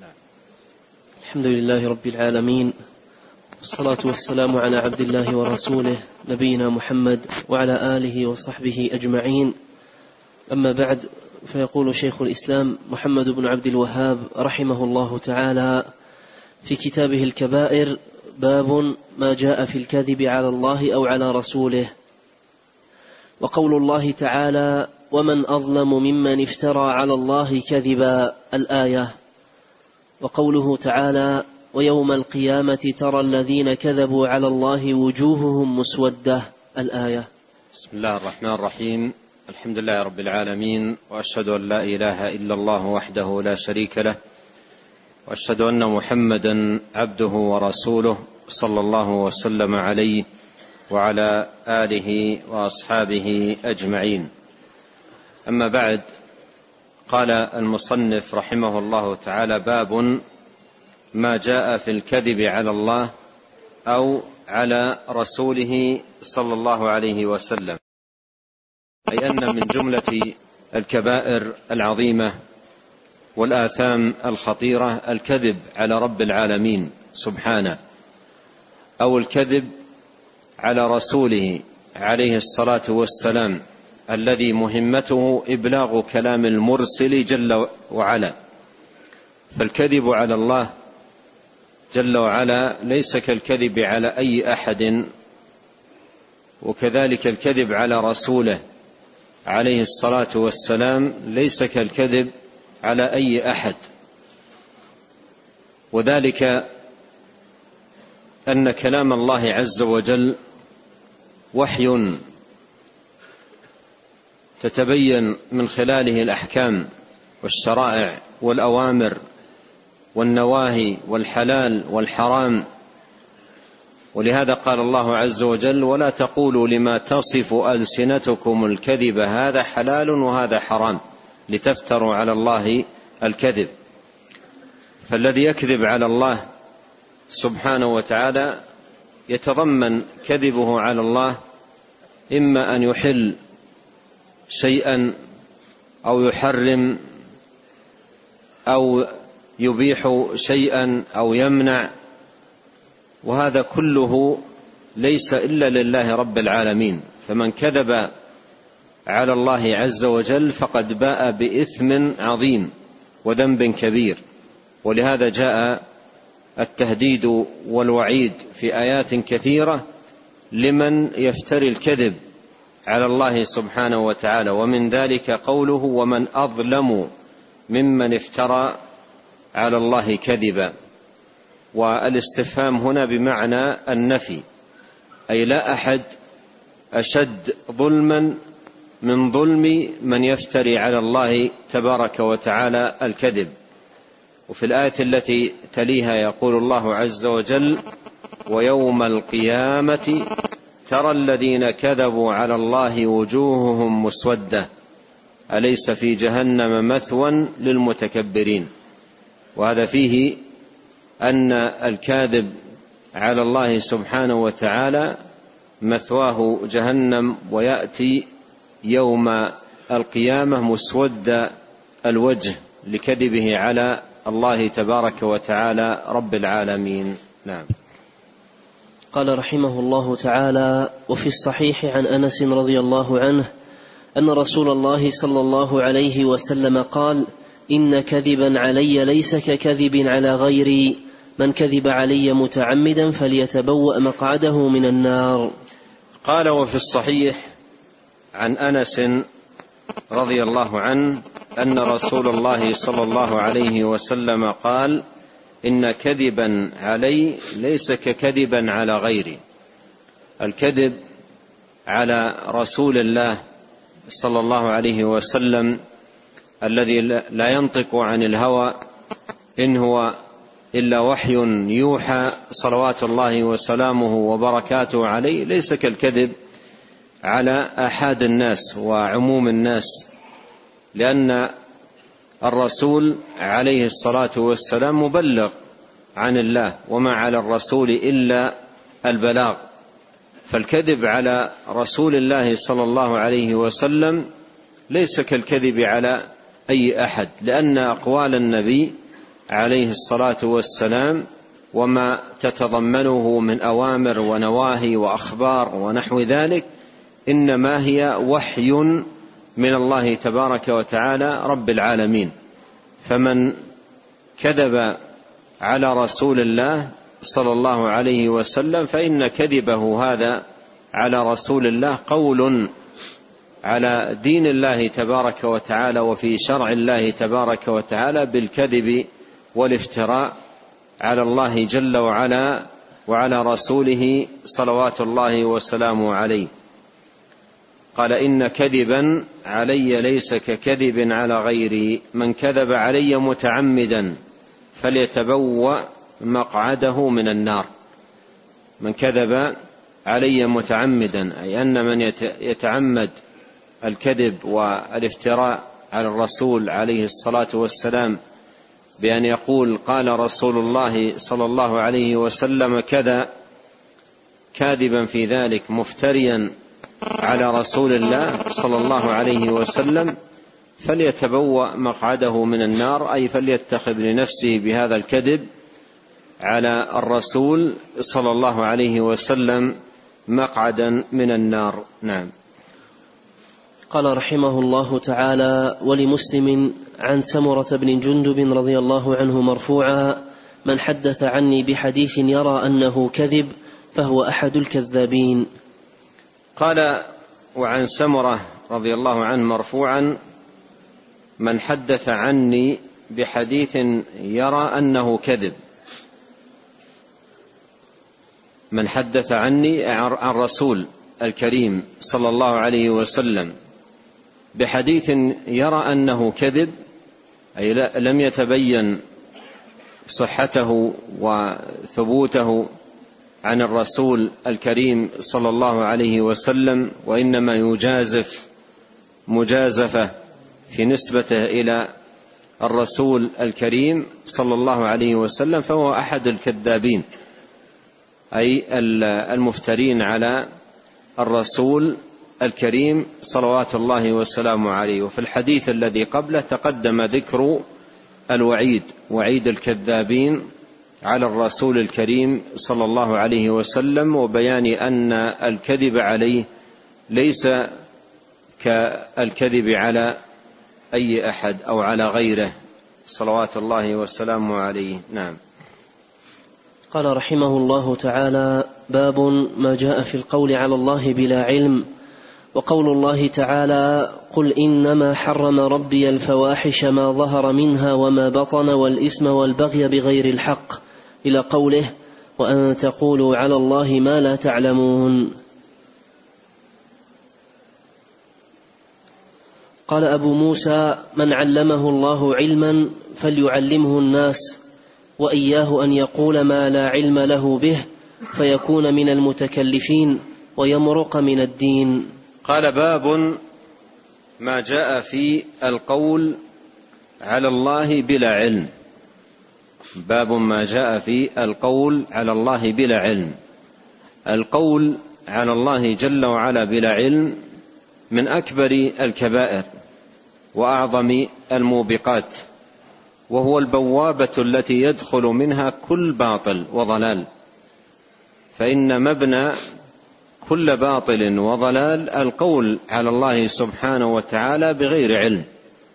الحمد لله رب العالمين، والصلاة والسلام على عبد الله ورسوله نبينا محمد وعلى آله وصحبه أجمعين. أما بعد، فيقول شيخ الإسلام محمد بن عبد الوهاب رحمه الله تعالى في كتابه الكبائر: باب ما جاء في الكذب على الله أو على رسوله. وقول الله تعالى: ومن أظلم ممن افترى على الله كذبا، الآية. وقوله تعالى: ويوم القيامة ترى الذين كذبوا على الله وجوههم مسودة، الآية. بسم الله الرحمن الرحيم. الحمد لله رب العالمين، وأشهد أن لا إله إلا الله وحده لا شريك له، وأشهد أن محمدا عبده ورسوله صلى الله وسلم عليه وعلى آله وأصحابه أجمعين. أما بعد، قال المصنف رحمه الله تعالى: باب ما جاء في الكذب على الله أو على رسوله صلى الله عليه وسلم. أي أن من جملة الكبائر العظيمة والآثام الخطيرة الكذب على رب العالمين سبحانه، أو الكذب على رسوله عليه الصلاة والسلام، الذي مهمته إبلاغ كلام المرسل جل وعلا. فالكذب على الله جل وعلا ليس كالكذب على أي أحد، وكذلك الكذب على رسوله عليه الصلاة والسلام ليس كالكذب على أي أحد. وذلك أن كلام الله عز وجل وحي تتبين من خلاله الأحكام والشرائع والأوامر والنواهي والحلال والحرام. ولهذا قال الله عز وجل: ولا تقولوا لما تصف ألسنتكم الكذب هذا حلال وهذا حرام لتفتروا على الله الكذب. فالذي يكذب على الله سبحانه وتعالى يتضمن كذبه على الله إما أن يحل شيئا أو يحرم أو يبيح شيئا أو يمنع، وهذا كله ليس إلا لله رب العالمين. فمن كذب على الله عز وجل فقد باء بإثم عظيم وذنب كبير. ولهذا جاء التهديد والوعيد في آيات كثيرة لمن يفتري الكذب على الله سبحانه وتعالى، ومن ذلك قوله: ومن أظلم ممن افترى على الله كذبا. والاستفهام هنا بمعنى النفي، أي لا أحد أشد ظلما من ظلم من يفتري على الله تبارك وتعالى الكذب. وفي الآية التي تليها يقول الله عز وجل: ويوم القيامة ترى الذين كذبوا على الله وجوههم مسودة أليس في جهنم مثوى للمتكبرين. وهذا فيه أن الكاذب على الله سبحانه وتعالى مثواه جهنم، ويأتي يوم القيامة مسود الوجه لكذبه على الله تبارك وتعالى رب العالمين. نعم. قال رحمه الله تعالى: وفي الصحيح عن أنس رضي الله عنه أن رسول الله صلى الله عليه وسلم قال: إن كذبا علي ليس ككذب على غيري، من كذب علي متعمدا فليتبوأ مقعده من النار. قال: وفي الصحيح عن أنس رضي الله عنه أن رسول الله صلى الله عليه وسلم قال: إن كذبا علي ليس ككذبا على غيري. الكذب على رسول الله صلى الله عليه وسلم الذي لا ينطق عن الهوى إن هو إلا وحي يوحى صلوات الله وسلامه وبركاته عليه، ليس كالكذب على أحد الناس وعموم الناس، لأن الرسول عليه الصلاة والسلام مبلغ عن الله، وما على الرسول إلا البلاغ. فالكذب على رسول الله صلى الله عليه وسلم ليس كالكذب على أي أحد، لأن أقوال النبي عليه الصلاة والسلام وما تتضمنه من أوامر ونواهي وأخبار ونحو ذلك إنما هي وحي من الله تبارك وتعالى رب العالمين. فمن كذب على رسول الله صلى الله عليه وسلم فإن كذبه هذا على رسول الله قول على دين الله تبارك وتعالى وفي شرع الله تبارك وتعالى بالكذب والافتراء على الله جل وعلا وعلى رسوله صلوات الله وسلامه عليه. قال إن كذبا علي ليس ككذب على غيري، من كذب علي متعمدا فليتبوأ مقعده من النار. من كذب علي متعمدا أي أن من يتعمد الكذب والافتراء على الرسول عليه الصلاة والسلام بأن يقول قال رسول الله صلى الله عليه وسلم كذا، كاذبا في ذلك مفتريا على رسول الله صلى الله عليه وسلم، فليتبوأ مقعده من النار، أي فليتخذ لنفسه بهذا الكذب على الرسول صلى الله عليه وسلم مقعدا من النار. نعم. قال رحمه الله تعالى: ولمسلم عن سمرة بن جندب رضي الله عنه مرفوعا: من حدث عني بحديث يرى أنه كذب فهو أحد الكذابين. قال: وعن سمرة رضي الله عنه مرفوعا: من حدث عني بحديث يرى أنه كذب. من حدث عني عن رسول الكريم صلى الله عليه وسلم بحديث يرى أنه كذب، أي لم يتبين صحته وثبوته عن الرسول الكريم صلى الله عليه وسلم، وإنما يجازف مجازفة في نسبته إلى الرسول الكريم صلى الله عليه وسلم، فهو أحد الكذابين، أي المفترين على الرسول الكريم صلوات الله وسلامه عليه. وفي الحديث الذي قبله تقدم ذكر الوعيد، وعيد الكذابين على الرسول الكريم صلى الله عليه وسلم، وبيان أن الكذب عليه ليس كالكذب على أي أحد أو على غيره صلوات الله وسلامه عليه. نعم. قال رحمه الله تعالى: باب ما جاء في القول على الله بلا علم. وقول الله تعالى: قل إنما حرم ربي الفواحش ما ظهر منها وما بطن والإثم والبغي بغير الحق، إلى قوله: وأن تقولوا على الله ما لا تعلمون. قال أبو موسى: من علمه الله علما فليعلمه الناس، وإياه أن يقول ما لا علم له به فيكون من المتكلفين ويمرق من الدين. قال: باب ما جاء في القول على الله بلا علم. باب ما جاء في القول على الله بلا علم. القول على الله جل وعلا بلا علم من أكبر الكبائر وأعظم الموبقات، وهو البوابة التي يدخل منها كل باطل وضلال، فإن مبنى كل باطل وضلال القول على الله سبحانه وتعالى بغير علم.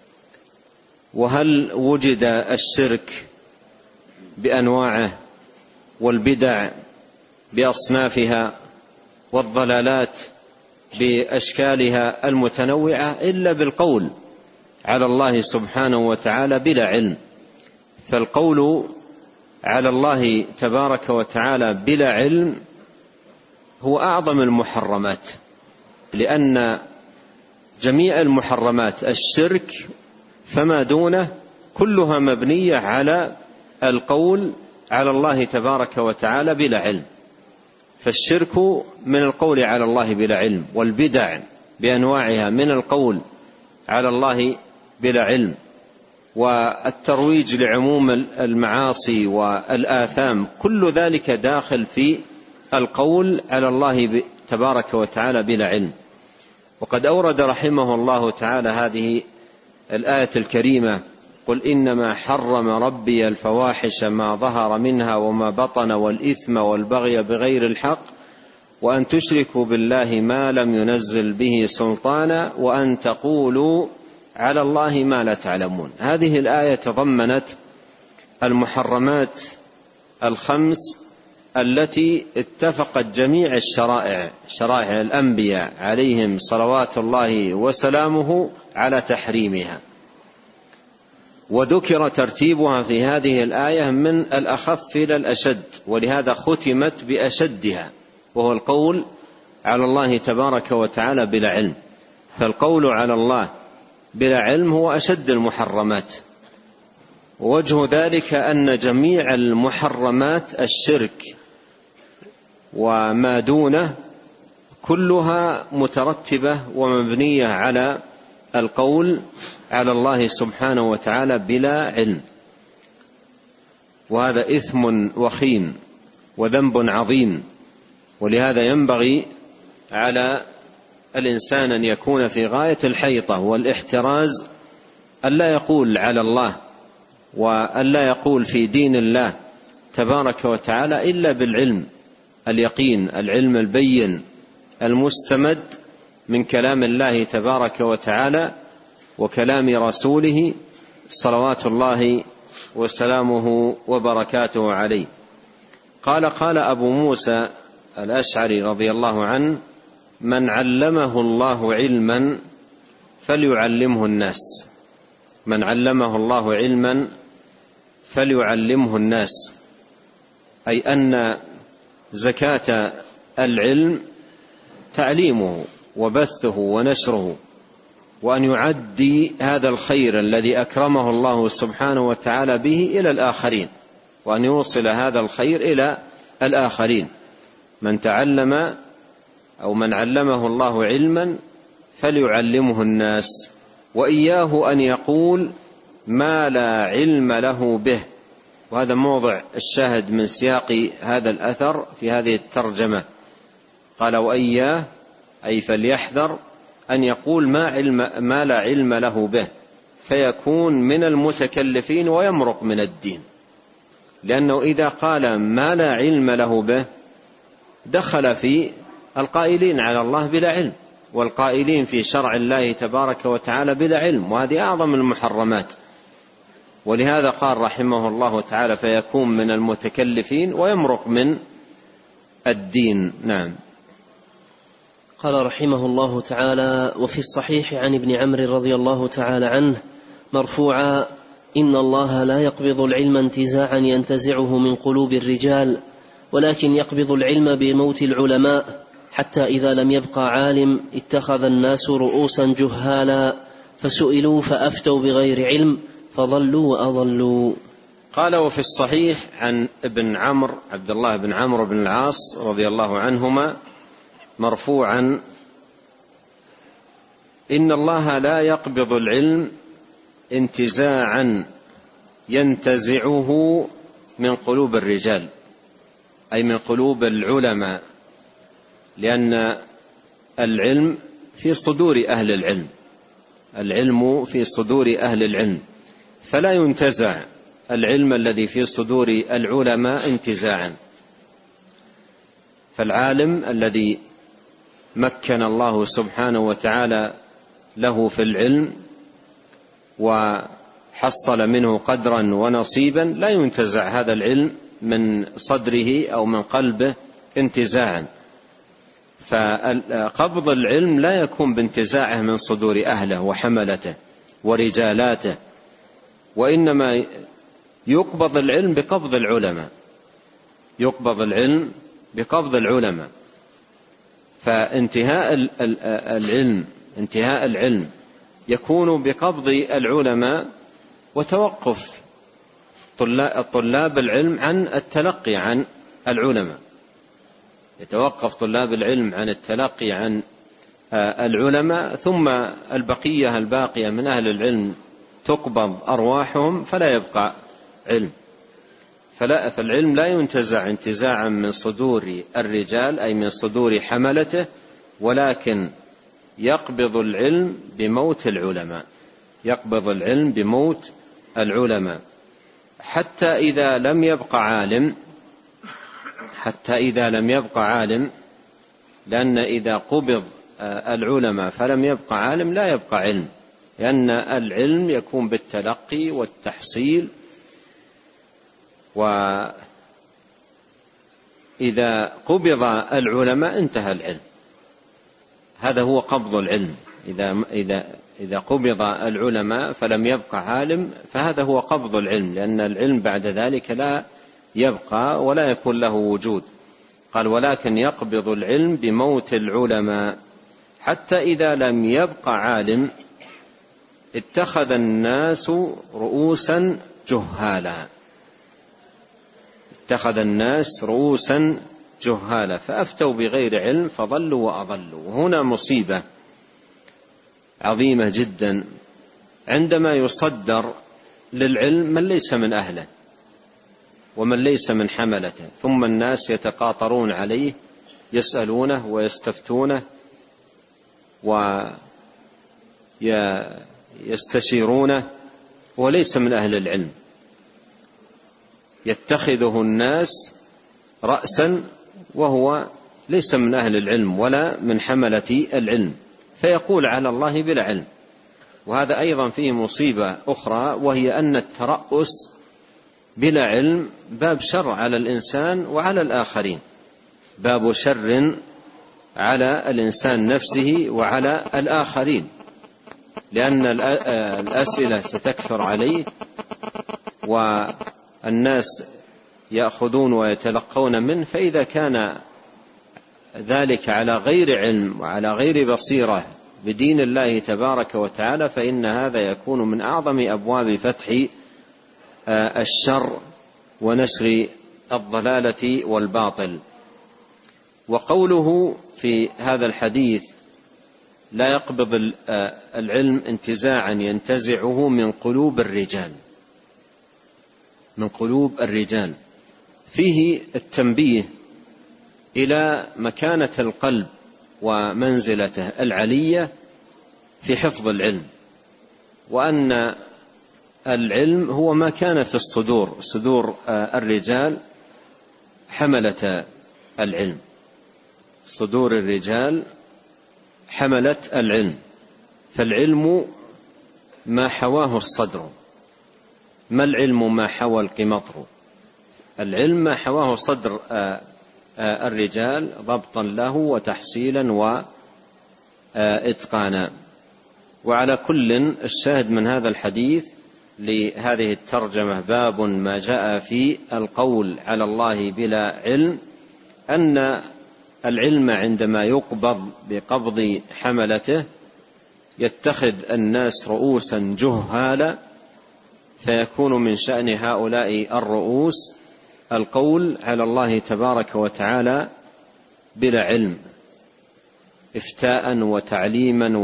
وهل وجد الشرك بأنواعه والبدع بأصنافها والضلالات بأشكالها المتنوعة إلا بالقول على الله سبحانه وتعالى بلا علم؟ فالقول على الله تبارك وتعالى بلا علم هو أعظم المحرمات، لأن جميع المحرمات الشرك فما دونه كلها مبنية على القول على الله تبارك وتعالى بلا علم. فالشرك من القول على الله بلا علم، والبدع بأنواعها من القول على الله بلا علم، والترويج لعموم المعاصي والآثام كل ذلك داخل في القول على الله تبارك وتعالى بلا علم. وقد أورد رحمه الله تعالى هذه الآية الكريمة: قل إنما حرم ربي الفواحش ما ظهر منها وما بطن والإثم والبغي بغير الحق وأن تشركوا بالله ما لم ينزل به سلطانا وأن تقولوا على الله ما لا تعلمون. هذه الآية تضمنت المحرمات الخمس التي اتفقت جميع الشرائع، شرائع الأنبياء عليهم صلوات الله وسلامه، على تحريمها، وذكر ترتيبها في هذه الآية من الأخف إلى الأشد، ولهذا ختمت بأشدها، وهو القول على الله تبارك وتعالى بلا علم. فالقول على الله بلا علم هو أشد المحرمات، ووجه ذلك أن جميع المحرمات الشرك وما دونه كلها مترتبة ومبنية على القول على الله سبحانه وتعالى بلا علم، وهذا إثم وخيم وذنب عظيم. ولهذا ينبغي على الإنسان أن يكون في غاية الحيطة والاحتراز، ألا يقول على الله وألا يقول في دين الله تبارك وتعالى إلا بالعلم اليقين، العلم البين المستمد من كلام الله تبارك وتعالى وكلام رسوله صلوات الله وسلامه وبركاته عليه. قال أبو موسى الأشعري رضي الله عنه: من علمه الله علما فليعلمه الناس. من علمه الله علما فليعلمه الناس، أي أن زكاة العلم تعليمه وبثه ونشره، وأن يعدي هذا الخير الذي أكرمه الله سبحانه وتعالى به إلى الآخرين، وأن يوصل هذا الخير إلى الآخرين. من تعلم أو من علمه الله علما فليعلمه الناس، وإياه أن يقول ما لا علم له به. وهذا موضع الشاهد من سياق هذا الأثر في هذه الترجمة. قال وإياه أي فليحذر أن يقول ما لا علم له به، فيكون من المتكلفين ويمرق من الدين، لأنه إذا قال ما لا علم له به دخل في القائلين على الله بلا علم، والقائلين في شرع الله تبارك وتعالى بلا علم، وهذه أعظم المحرمات. ولهذا قال رحمه الله تعالى فيكون من المتكلفين ويمرق من الدين. نعم. قال رحمه الله تعالى: وفي الصحيح عن ابن عمرو رضي الله تعالى عنه مرفوعا: إن الله لا يقبض العلم انتزاعا ينتزعه من قلوب الرجال، ولكن يقبض العلم بموت العلماء، حتى إذا لم يبقى عالم اتخذ الناس رؤوسا جهالا فسئلوا فأفتوا بغير علم فضلوا وأضلوا. قال وفي الصحيح عن ابن عمرو عبد الله بن عمرو بن العاص رضي الله عنهما مرفوعا: إن الله لا يقبض العلم انتزاعا ينتزعه من قلوب الرجال، أي من قلوب العلماء، لأن العلم في صدور أهل العلم، العلم في صدور أهل العلم، فلا ينتزع العلم الذي في صدور العلماء انتزاعا. فالعالم الذي مكن الله سبحانه وتعالى له في العلم وحصل منه قدرا ونصيبا لا ينتزع هذا العلم من صدره أو من قلبه انتزاعا. فقبض العلم لا يكون بانتزاعه من صدور أهله وحملته ورجالاته، وإنما يقبض العلم بقبض العلماء، يقبض العلم بقبض العلماء. فانتهاء العلم، انتهاء العلم يكون بقبض العلماء وتوقف طلاب العلم عن التلقي عن العلماء، يتوقف طلاب العلم عن التلقي عن العلماء، ثم البقية الباقية من أهل العلم تقبض أرواحهم فلا يبقى علم. فالعلم لا ينتزع انتزاعا من صدور الرجال أي من صدور حملته، ولكن يقبض العلم بموت العلماء، يقبض العلم بموت العلماء حتى إذا لم يبق عالم، لأن إذا قبض العلماء فلم يبق عالم لا يبقى علم، لأن العلم يكون بالتلقي والتحصيل، وإذا قبض العلماء انتهى العلم. هذا هو قبض العلم. إذا قبض العلماء فلم يبق عالم فهذا هو قبض العلم، لأن العلم بعد ذلك لا يبقى ولا يكون له وجود. قال: ولكن يقبض العلم بموت العلماء حتى إذا لم يبق عالم اتخذ الناس رؤوسا جهالا فأفتوا بغير علم فضلوا وأضلوا. وهنا مصيبة عظيمة جدا عندما يصدر للعلم من ليس من أهله ومن ليس من حملته، ثم الناس يتقاطرون عليه، يسألونه ويستفتونه ويستشيرونه وليس من أهل العلم، يتخذه الناس رأسا وهو ليس من أهل العلم ولا من حملة العلم، فيقول على الله بلا علم. وهذا أيضا فيه مصيبة أخرى، وهي أن الترأس بلا علم باب شر على الإنسان وعلى الآخرين، باب شر على الإنسان نفسه وعلى الآخرين، لأن الأسئلة ستكثر عليه والناس يأخذون ويتلقون منه، فإذا كان ذلك على غير علم وعلى غير بصيرة بدين الله تبارك وتعالى فإن هذا يكون من أعظم أبواب فتح الشر ونشر الضلالة والباطل. وقوله في هذا الحديث: لا يقبض العلم انتزاعا ينتزعه من قلوب الرجال، فيه التنبيه إلى مكانة القلب ومنزلته العلية في حفظ العلم، وأن العلم هو ما كان في صدور الرجال حملة العلم، صدور الرجال حملة العلم. فالعلم ما حواه الصدر، ما العلم ما حوى القمطر. العلم ما حواه صدر الرجال ضبطا له وتحصيلا وإتقانا. وعلى كل الشاهد من هذا الحديث لهذه الترجمة: باب ما جاء في القول على الله بلا علم، أن العلم عندما يقبض بقبض حملته يتخذ الناس رؤوسا جهالا، فيكون من شأن هؤلاء الرؤوس القول على الله تبارك وتعالى بلا علم، إفتاء وتعليما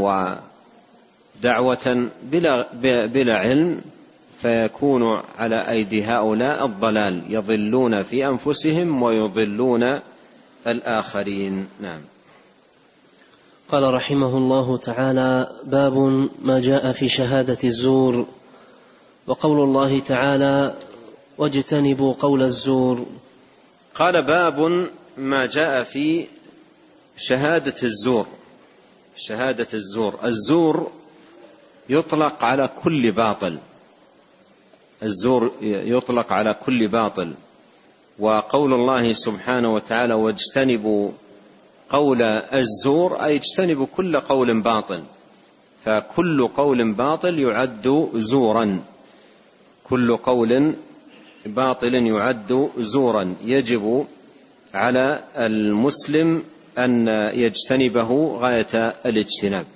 ودعوة بلا علم، فيكون على أيدي هؤلاء الضلال، يضلون في أنفسهم ويضلون الآخرين. نعم. قال رحمه الله تعالى: باب ما جاء في شهادة الزور. وقول الله تعالى: واجتنبوا قول الزور. قال: باب ما جاء في شهادة الزور. شهادة الزور، الزور يطلق على كل باطل، الزور يطلق على كل باطل. وقول الله سبحانه وتعالى: واجتنبوا قول الزور، أي اجتنبوا كل قول باطل، فكل قول باطل يعد زورا، كل قول باطل يعد زورا، يجب على المسلم أن يجتنبه غاية الاجتناب.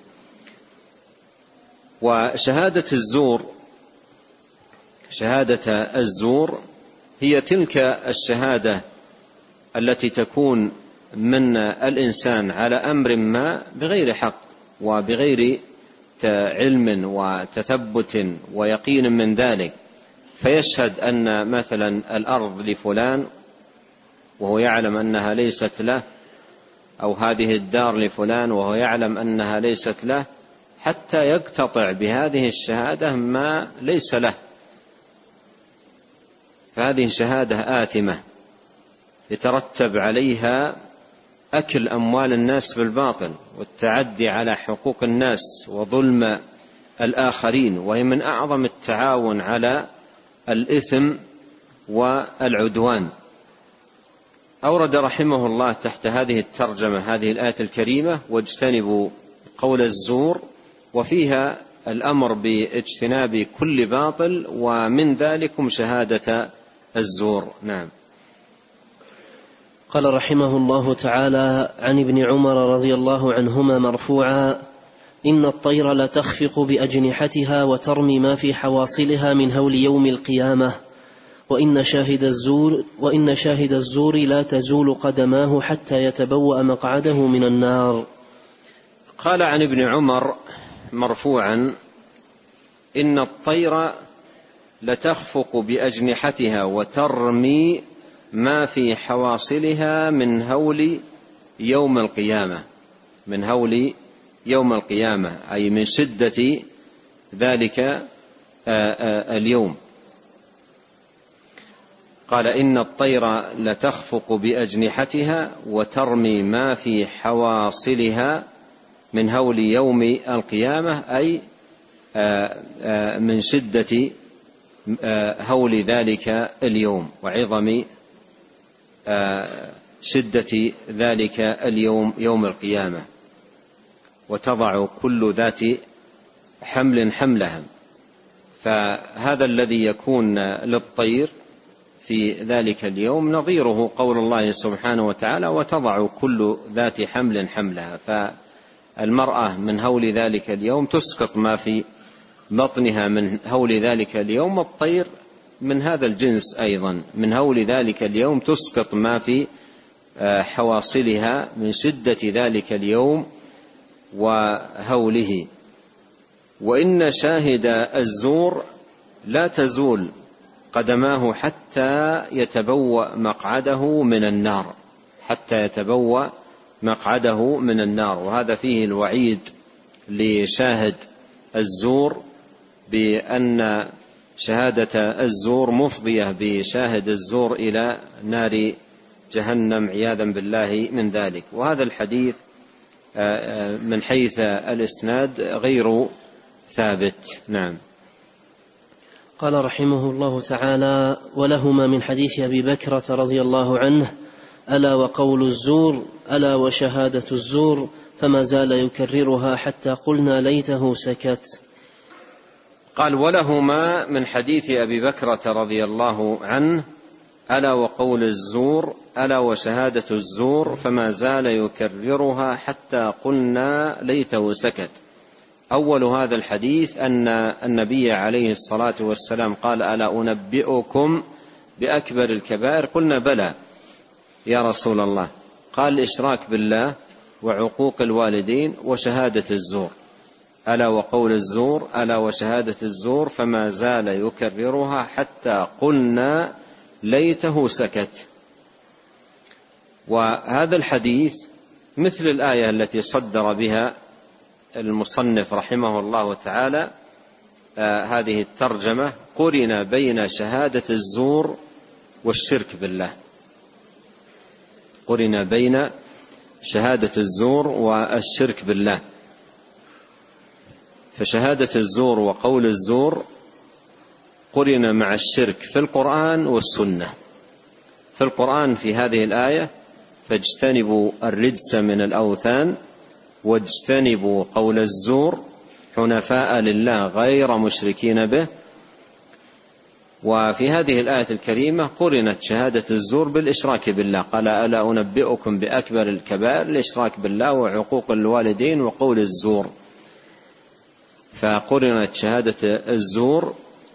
وشهادة الزور، شهادة الزور هي تلك الشهادة التي تكون من الإنسان على أمر ما بغير حق وبغير علم وتثبت ويقين من ذلك، فيشهد أن مثلا الأرض لفلان وهو يعلم أنها ليست له، أو هذه الدار لفلان وهو يعلم أنها ليست له، حتى يقتطع بهذه الشهادة ما ليس له فهذه شهادة آثمة يترتب عليها أكل أموال الناس بالباطل والتعدي على حقوق الناس وظلم الآخرين، وهي من أعظم التعاون على الإثم والعدوان. أورد رحمه الله تحت هذه الترجمة هذه الآية الكريمة: واجتنبوا قول الزور، وفيها الأمر باجتناب كل باطل، ومن ذلكم شهادة الزور. نعم. قال رحمه الله تعالى: عن ابن عمر رضي الله عنهما مرفوعا: إن الطير لتخفق بأجنحتها وترمي ما في حواصلها من هول يوم القيامة، وإن شاهد الزور لا تزول قدماه حتى يتبوأ مقعده من النار. قال عن ابن عمر مرفوعا: إن الطير لتخفق بأجنحتها وترمي ما في حواصلها من هول يوم القيامة، من هول يوم القيامة، أي من شدة ذلك اليوم. قال: إن الطير لتخفق بأجنحتها وترمي ما في حواصلها من هول يوم القيامة، أي من شدة هول ذلك اليوم وعظم شدة ذلك اليوم، يوم القيامة. وتضع كل ذات حمل حملها. فهذا الذي يكون للطير في ذلك اليوم نظيره قول الله سبحانه وتعالى: وتضع كل ذات حمل حملها. فالمرأة من هول ذلك اليوم تسقط ما في بطنها من هول ذلك اليوم، والطير من هذا الجنس أيضا من هول ذلك اليوم تسقط ما في حواصلها من شدة ذلك اليوم وهوله. وإن شاهد الزور لا تزول قدماه حتى يتبوأ مقعده من النار، حتى يتبوأ مقعده من النار. وهذا فيه الوعيد لشاهد الزور بأن شهادة الزور مفضية بشاهد الزور إلى نار جهنم عياذا بالله من ذلك. وهذا الحديث من حيث الإسناد غير ثابت. نعم. قال رحمه الله تعالى: ولهما من حديث أبي بكرة رضي الله عنه: ألا وقول الزور، ألا وشهادة الزور، فما زال يكررها حتى قلنا ليته سكت. قال: ولهما من حديث أبي بكرة رضي الله عنه: ألا وقول الزور، ألا وشهادة الزور، فما زال يكررها حتى قلنا ليته سكت. أول هذا الحديث أن النبي عليه الصلاة والسلام قال: ألا أنبئكم بأكبر الكبائر؟ قلنا: بلى يا رسول الله. قال: الإشراك بالله وعقوق الوالدين وشهادة الزور. ألا وقول الزور، ألا وشهادة الزور، فما زال يكررها حتى قلنا ليته سكت. وهذا الحديث مثل الآية التي صدر بها المصنف رحمه الله تعالى هذه الترجمة: قرن بين شهادة الزور والشرك بالله. قرن بين شهادة الزور والشرك بالله. فشهادة الزور وقول الزور قرن مع الشرك في القرآن والسنة. في القرآن في هذه الآية: فاجتنبوا الرجس من الأوثان واجتنبوا قول الزور حنفاء لله غير مشركين به. وفي هذه الآية الكريمة قرنت شهادة الزور بالإشراك بالله. قال: ألا أنبئكم بأكبر الكبائر؟ الإشراك بالله وعقوق الوالدين وقول الزور. فقرنت شهادة الزور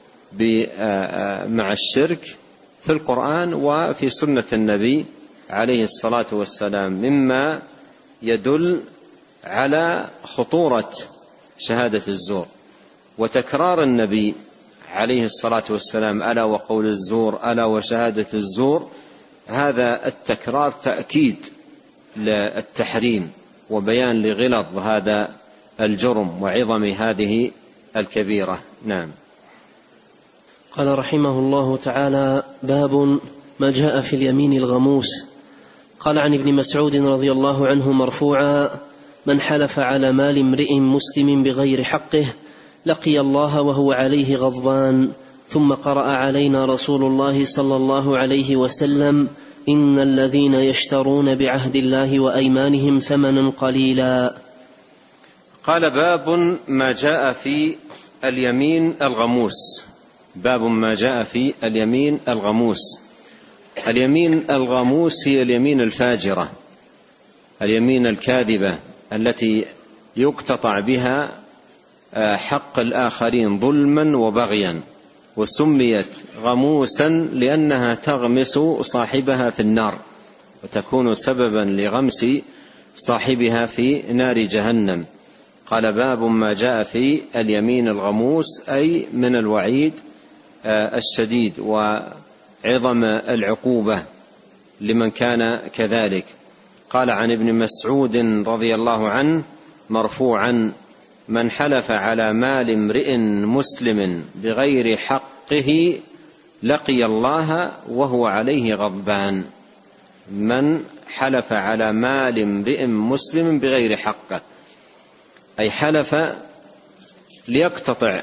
مع الشرك في القرآن وفي سنة النبي عليه الصلاة والسلام، مما يدل على خطورة شهادة الزور. وتكرار النبي عليه الصلاة والسلام: ألا وقول الزور، ألا وشهادة الزور، هذا التكرار تأكيد للتحريم وبيان لغلظ هذا الجرم وعظم هذه الكبيرة. نعم. قال رحمه الله تعالى: باب ما جاء في اليمين الغموس. قال عن ابن مسعود رضي الله عنه مرفوعا: من حلف على مال امرئ مسلم بغير حقه لقي الله وهو عليه غضبان. ثم قرأ علينا رسول الله صلى الله عليه وسلم: إن الذين يشترون بعهد الله وأيمانهم ثمنا قليلا. قال: باب ما جاء في اليمين الغموس. باب ما جاء في اليمين الغموس. اليمين الغموس هي اليمين الفاجرة، اليمين الكاذبة التي يقتطع بها حق الآخرين ظلما وبغيا، وسميت غموسا لأنها تغمس صاحبها في النار، وتكون سببا لغمس صاحبها في نار جهنم. قال: باب ما جاء في اليمين الغموس، أي من الوعيد الشديد وعظم العقوبة لمن كان كذلك. قال عن ابن مسعود رضي الله عنه مرفوعا: من حلف على مال امرئ مسلم بغير حقه لقي الله وهو عليه غضبان. من حلف على مال امرئ مسلم بغير حقه، أي حلف ليقتطع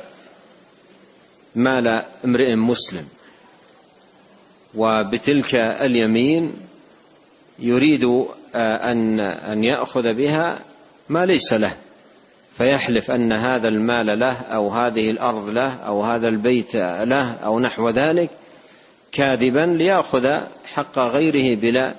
مال امرئ مسلم، وبتلك اليمين يريد أن يأخذ بها ما ليس له، فيحلف أن هذا المال له أو هذه الأرض له أو هذا البيت له أو نحو ذلك، كاذبا ليأخذ حق غيره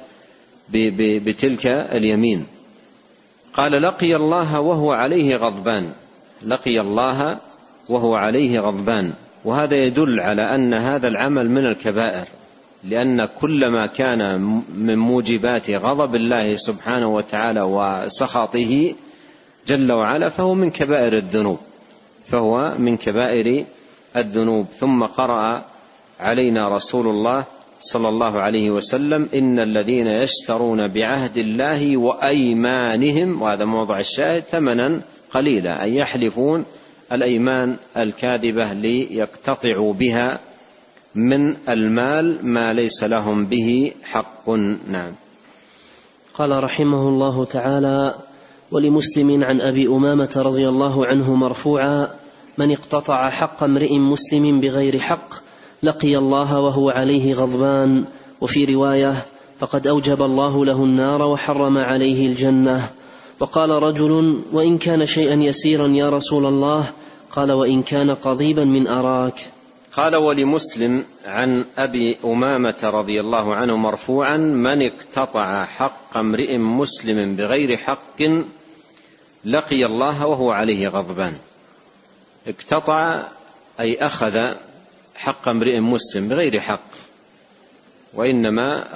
بتلك اليمين. قال: لقي الله وهو عليه غضبان. لقي الله وهو عليه غضبان. وهذا يدل على أن هذا العمل من الكبائر، لأن كل ما كان من موجبات غضب الله سبحانه وتعالى وسخطه جل وعلا فهو من كبائر الذنوب، فهو من كبائر الذنوب. ثم قرأ علينا رسول الله صلى الله عليه وسلم: إن الذين يشترون بعهد الله وأيمانهم، وهذا موضع الشاهد، ثمنا قليلا، أي يحلفون الأيمان الكاذبة ليقتطعوا بها من المال ما ليس لهم به حق. نعم. قال رحمه الله تعالى: ولمسلم عن أبي أمامة رضي الله عنه مرفوعا: من اقتطع حق امرئ مسلم بغير حق لقي الله وهو عليه غضبان. وفي رواية: فقد أوجب الله له النار وحرم عليه الجنة. وقال رجل: وإن كان شيئا يسيرا يا رسول الله؟ قال: وإن كان قضيبا من أراك. قال: ولمسلم عن أبي أمامة رضي الله عنه مرفوعا: من اقتطع حق امرئ مسلم بغير حق لقي الله وهو عليه غضبان. اقتطع أي أخذ حق امرئ مسلم بغير حق، وإنما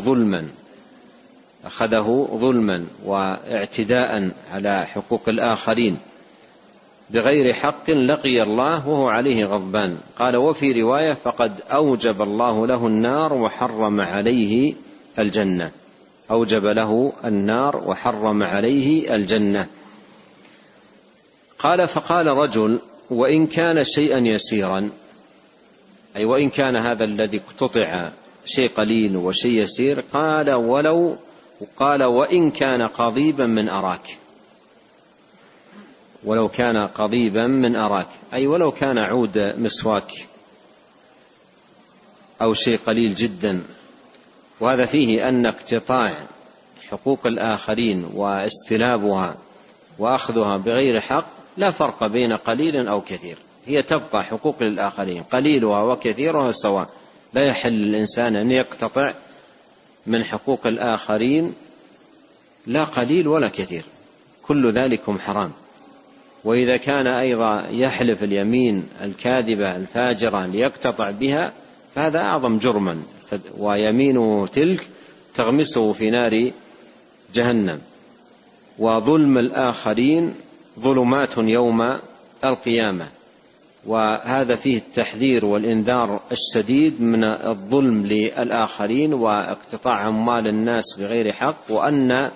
أخذه ظلما واعتداء على حقوق الآخرين بغير حق لقي الله وهو عليه غضبان. قال: وفي رواية: فقد أوجب الله له النار وحرم عليه الجنة. أوجب له النار وحرم عليه الجنة. قال: فقال رجل: وإن كان شيئا يسيرا، أي وإن كان هذا الذي اقتطع شيء قليل وشيء يسير، قال: وإن كان قضيبا من أراك. ولو كان قضيبا من أراك، أي ولو كان عود مسواك أو شيء قليل جدا. وهذا فيه أن اقتطاع حقوق الآخرين واستلابها وأخذها بغير حق لا فرق بين قليل أو كثير، هي تبقى حقوق للآخرين، قليلها وكثيرها سواء. لا يحل للإنسان أن يقتطع من حقوق الآخرين لا قليل ولا كثير، كل ذلكم حرام. وإذا كان أيضا يحلف اليمين الكاذبة الفاجرة ليقتطع بها فهذا أعظم جرما، ويمينه تلك تغمسه في نار جهنم. وظلم الآخرين ظلمات يوم القيامة، وهذا فيه التحذير والإنذار الشديد من الظلم للآخرين واقتطاع أموال الناس بغير حق، وأن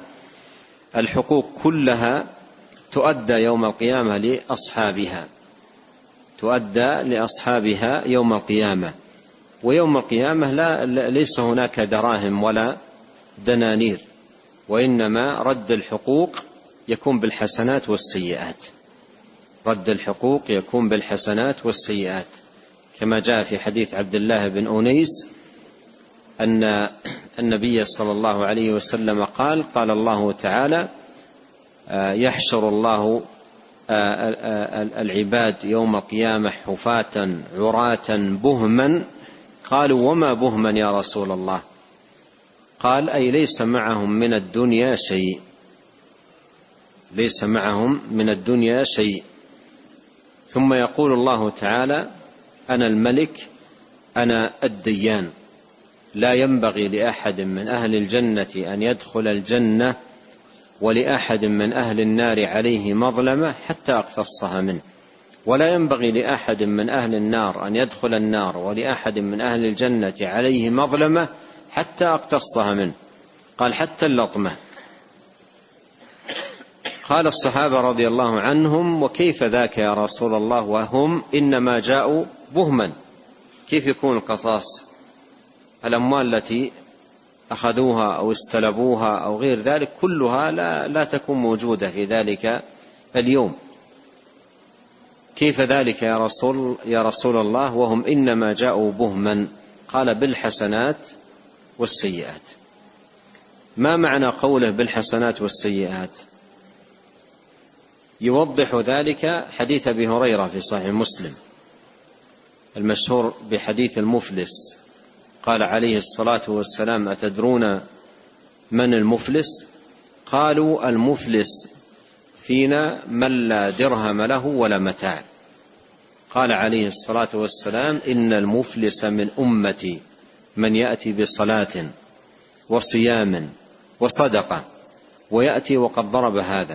الحقوق كلها تؤدى يوم القيامة لأصحابها، تؤدى لأصحابها يوم القيامة. ويوم القيامة ليس هناك دراهم ولا دنانير، وإنما رد الحقوق يكون بالحسنات والسيئات. رد الحقوق يكون بالحسنات والسيئات، كما جاء في حديث عبد الله بن أنيس أن النبي صلى الله عليه وسلم قال الله تعالى: يحشر الله العباد يوم القيامة حفاة عراة بهما. قالوا: وما بهما يا رسول الله؟ قال: أي ليس معهم من الدنيا شيء، ليس معهم من الدنيا شيء. ثم يقول الله تعالى: أنا الملك أنا الديان، لا ينبغي لأحد من أهل الجنة أن يدخل الجنة ولأحد من أهل النار عليه مظلمة حتى أقتصها منه، ولا ينبغي لأحد من أهل النار أن يدخل النار ولأحد من أهل الجنة عليه مظلمة حتى أقتصها منه. قال: حتى اللطمة. قال الصحابة رضي الله عنهم: وكيف ذاك يا رسول الله وهم إنما جاءوا بهما؟ كيف يكون القصاص؟ الأموال التي أخذوها أو استلبوها أو غير ذلك كلها لا تكون موجودة في ذلك اليوم. كيف ذلك يا رسول الله وهم إنما جاءوا بهما؟ قال: بالحسنات والسيئات. ما معنى قوله بالحسنات والسيئات؟ يوضح ذلك حديث أبي هريرة في صحيح مسلم المشهور بحديث المفلس. قال عليه الصلاة والسلام: أتدرون من المفلس؟ قالوا: المفلس فينا من لا درهم له ولا متاع. قال عليه الصلاة والسلام: إن المفلس من أمتي من يأتي بصلاة وصيام وصدقة ويأتي وقد ضرب هذا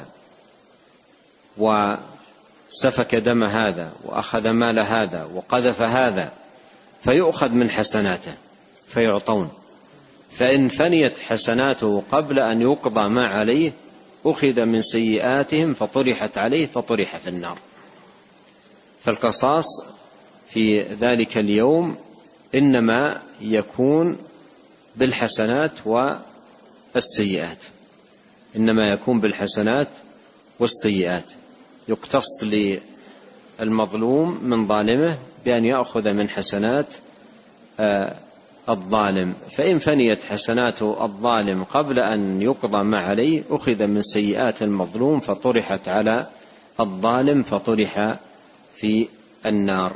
وسفك دم هذا وأخذ مال هذا وقذف هذا، فيؤخذ من حسناته فيعطون، فإن فنيت حسناته قبل أن يقضى ما عليه أخذ من سيئاتهم فطرحت عليه فطرح في النار. فالقصاص في ذلك اليوم إنما يكون بالحسنات والسيئات، إنما يكون بالحسنات والسيئات. يقتص للمظلوم من ظالمه بأن يأخذ من حسنات الظالم، فإن فنيت حسنات الظالم قبل أن يقضى ما عليه أخذ من سيئات المظلوم فطرحت على الظالم فطرح في النار.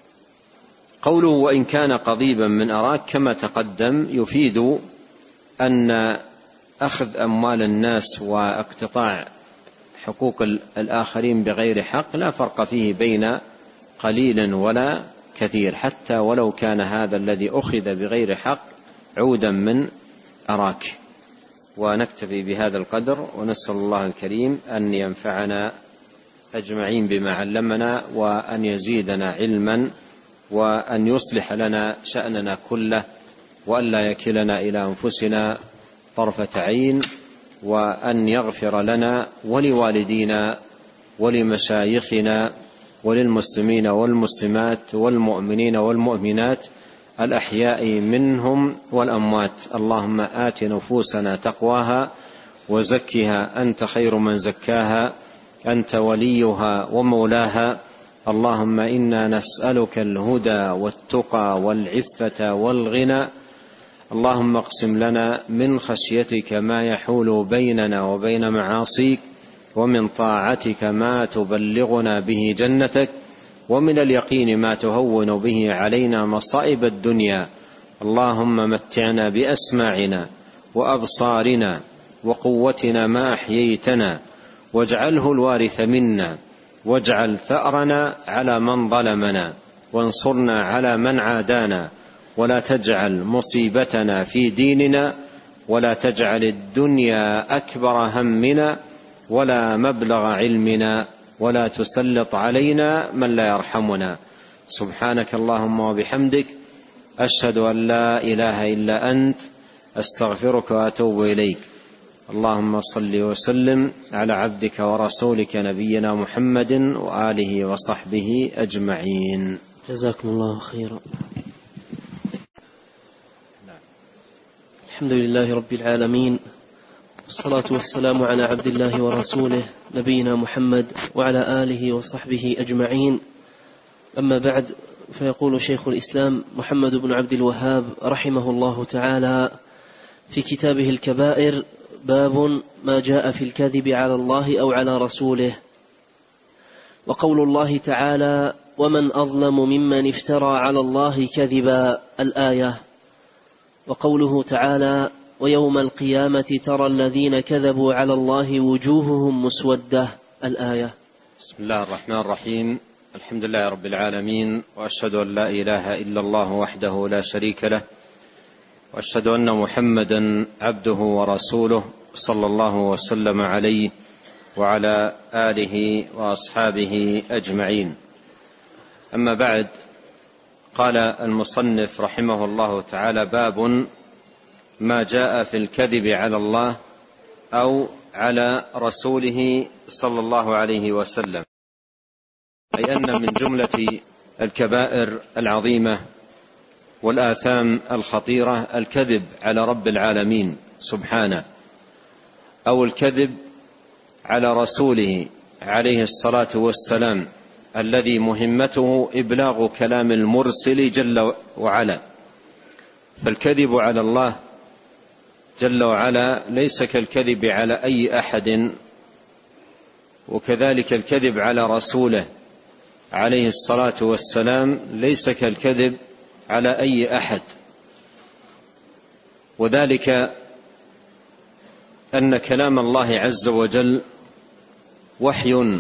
قوله: وإن كان قضيبا من أراك كما تقدم يفيد أن أخذ أموال الناس واقتطاع حقوق الآخرين بغير حق لا فرق فيه بين قليل ولا كثير، حتى ولو كان هذا الذي أخذ بغير حق عودا من أراك. ونكتفي بهذا القدر، ونسأل الله الكريم أن ينفعنا أجمعين بما علمنا، وأن يزيدنا علما، وأن يصلح لنا شأننا كله، وأن لا يكلنا إلى أنفسنا طرفة عين، وأن يغفر لنا ولوالدينا ولمشايخنا وللمسلمين والمسلمات والمؤمنين والمؤمنات الأحياء منهم والأموات. اللهم آت نفوسنا تقواها وزكها أنت خير من زكاها، أنت وليها ومولاها. اللهم إنا نسألك الهدى والتقى والعفة والغنى. اللهم اقسم لنا من خشيتك ما يحول بيننا وبين معاصيك، ومن طاعتك ما تبلغنا به جنتك، ومن اليقين ما تهون به علينا مصائب الدنيا. اللهم متعنا بأسماعنا وأبصارنا وقوتنا ما أحييتنا، واجعله الوارث منا، واجعل ثأرنا على من ظلمنا، وانصرنا على من عادانا، ولا تجعل مصيبتنا في ديننا، ولا تجعل الدنيا أكبر همنا ولا مبلغ علمنا، ولا تسلط علينا من لا يرحمنا. سبحانك اللهم وبحمدك، أشهد أن لا إله إلا أنت، أستغفرك وأتوب إليك. اللهم صل وسلم على عبدك ورسولك نبينا محمد وآله وصحبه أجمعين. جزاكم الله خيرا. الحمد لله رب العالمين، والصلاة والسلام على عبد الله ورسوله نبينا محمد وعلى آله وصحبه أجمعين. أما بعد، فيقول شيخ الإسلام محمد بن عبد الوهاب رحمه الله تعالى في كتابه الكبائر: باب ما جاء في الكذب على الله أو على رسوله. وقول الله تعالى: ومن أظلم ممن افترى على الله كذبا، الآية. وقوله تعالى: ويوم القيامة ترى الذين كذبوا على الله وجوههم مسودة، الآية. بسم الله الرحمن الرحيم. الحمد لله رب العالمين، وأشهد أن لا إله إلا الله وحده لا شريك له، وأشهد أن محمدا عبده ورسوله صلى الله وسلم عليه وعلى آله وأصحابه أجمعين. أما بعد، قال المصنف رحمه الله تعالى: باب ما جاء في الكذب على الله أو على رسوله صلى الله عليه وسلم. أي أن من جملة الكبائر العظيمة والآثام الخطيرة الكذب على رب العالمين سبحانه، أو الكذب على رسوله عليه الصلاة والسلام، الذي مهمته إبلاغ كلام المرسل جل وعلا. فالكذب على الله جل وعلا ليس كالكذب على أي أحد، وكذلك الكذب على رسوله عليه الصلاة والسلام ليس كالكذب على أي أحد. وذلك أن كلام الله عز وجل وحي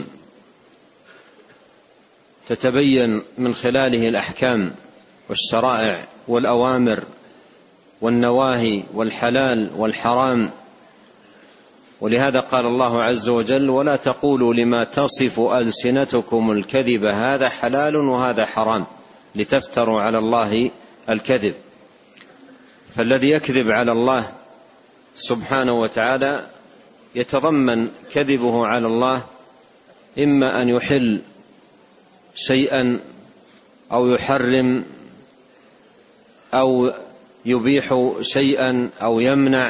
تتبين من خلاله الأحكام والشرائع والأوامر والنواهي والحلال والحرام. ولهذا قال الله عز وجل: ولا تقولوا لما تصف ألسنتكم الكذب هذا حلال وهذا حرام لتفتروا على الله الكذب. فالذي يكذب على الله سبحانه وتعالى يتضمن كذبه على الله إما أن يحل شيئا أو يحرم أو يبيح شيئا أو يمنع،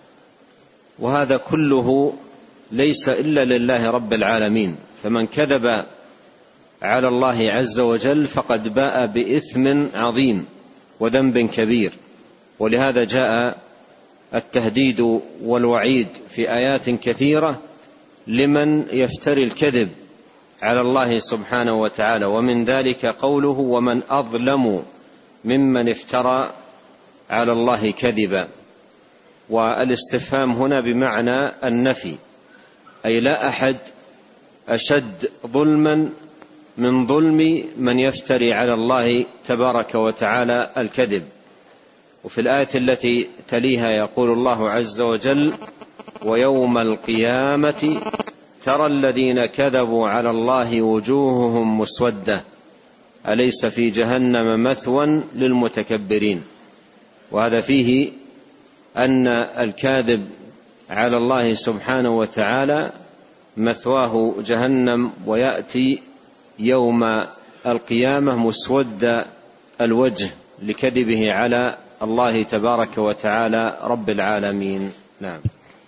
وهذا كله ليس إلا لله رب العالمين. فمن كذب على الله عز وجل فقد باء بإثم عظيم وذنب كبير. ولهذا جاء التهديد والوعيد في آيات كثيرة لمن يفتري الكذب على الله سبحانه وتعالى، ومن ذلك قوله: ومن أظلم ممن افترى على الله كذبا. والاستفهام هنا بمعنى النفي، أي لا أحد أشد ظلما من ظلم من يفتري على الله تبارك وتعالى الكذب. وفي الآية التي تليها يقول الله عز وجل: ويوم القيامة ترى الذين كذبوا على الله وجوههم مسودة أليس في جهنم مثوى للمتكبرين. وهذا فيه أن الكاذب على الله سبحانه وتعالى مثواه جهنم، ويأتي يوم القيامة مسود الوجه لكذبه على الله تبارك وتعالى رب العالمين. نعم.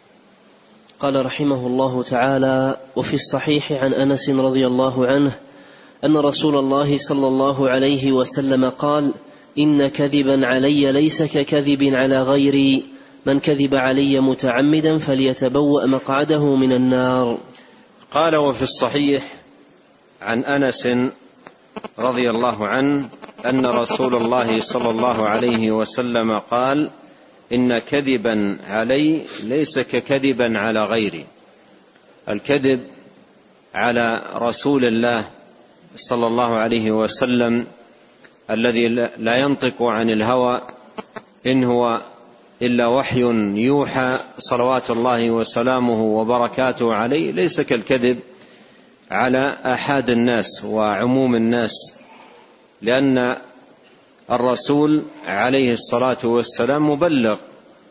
قال رحمه الله تعالى: وفي الصحيح عن أنس رضي الله عنه أن رسول الله صلى الله عليه وسلم قال: إن كذبا علي ليس ككذب على غيري، من كذب علي متعمدا فليتبوأ مقعده من النار. قال: وفي الصحيح عن أنس رضي الله عنه أن رسول الله صلى الله عليه وسلم قال: إن كذبا علي ليس ككذبا على غيري. الكذب على رسول الله صلى الله عليه وسلم الذي لا ينطق عن الهوى إن هو إلا وحي يوحى صلوات الله وسلامه وبركاته عليه، ليس كالكذب على آحاد الناس وعموم الناس، لأن الرسول عليه الصلاة والسلام مبلغ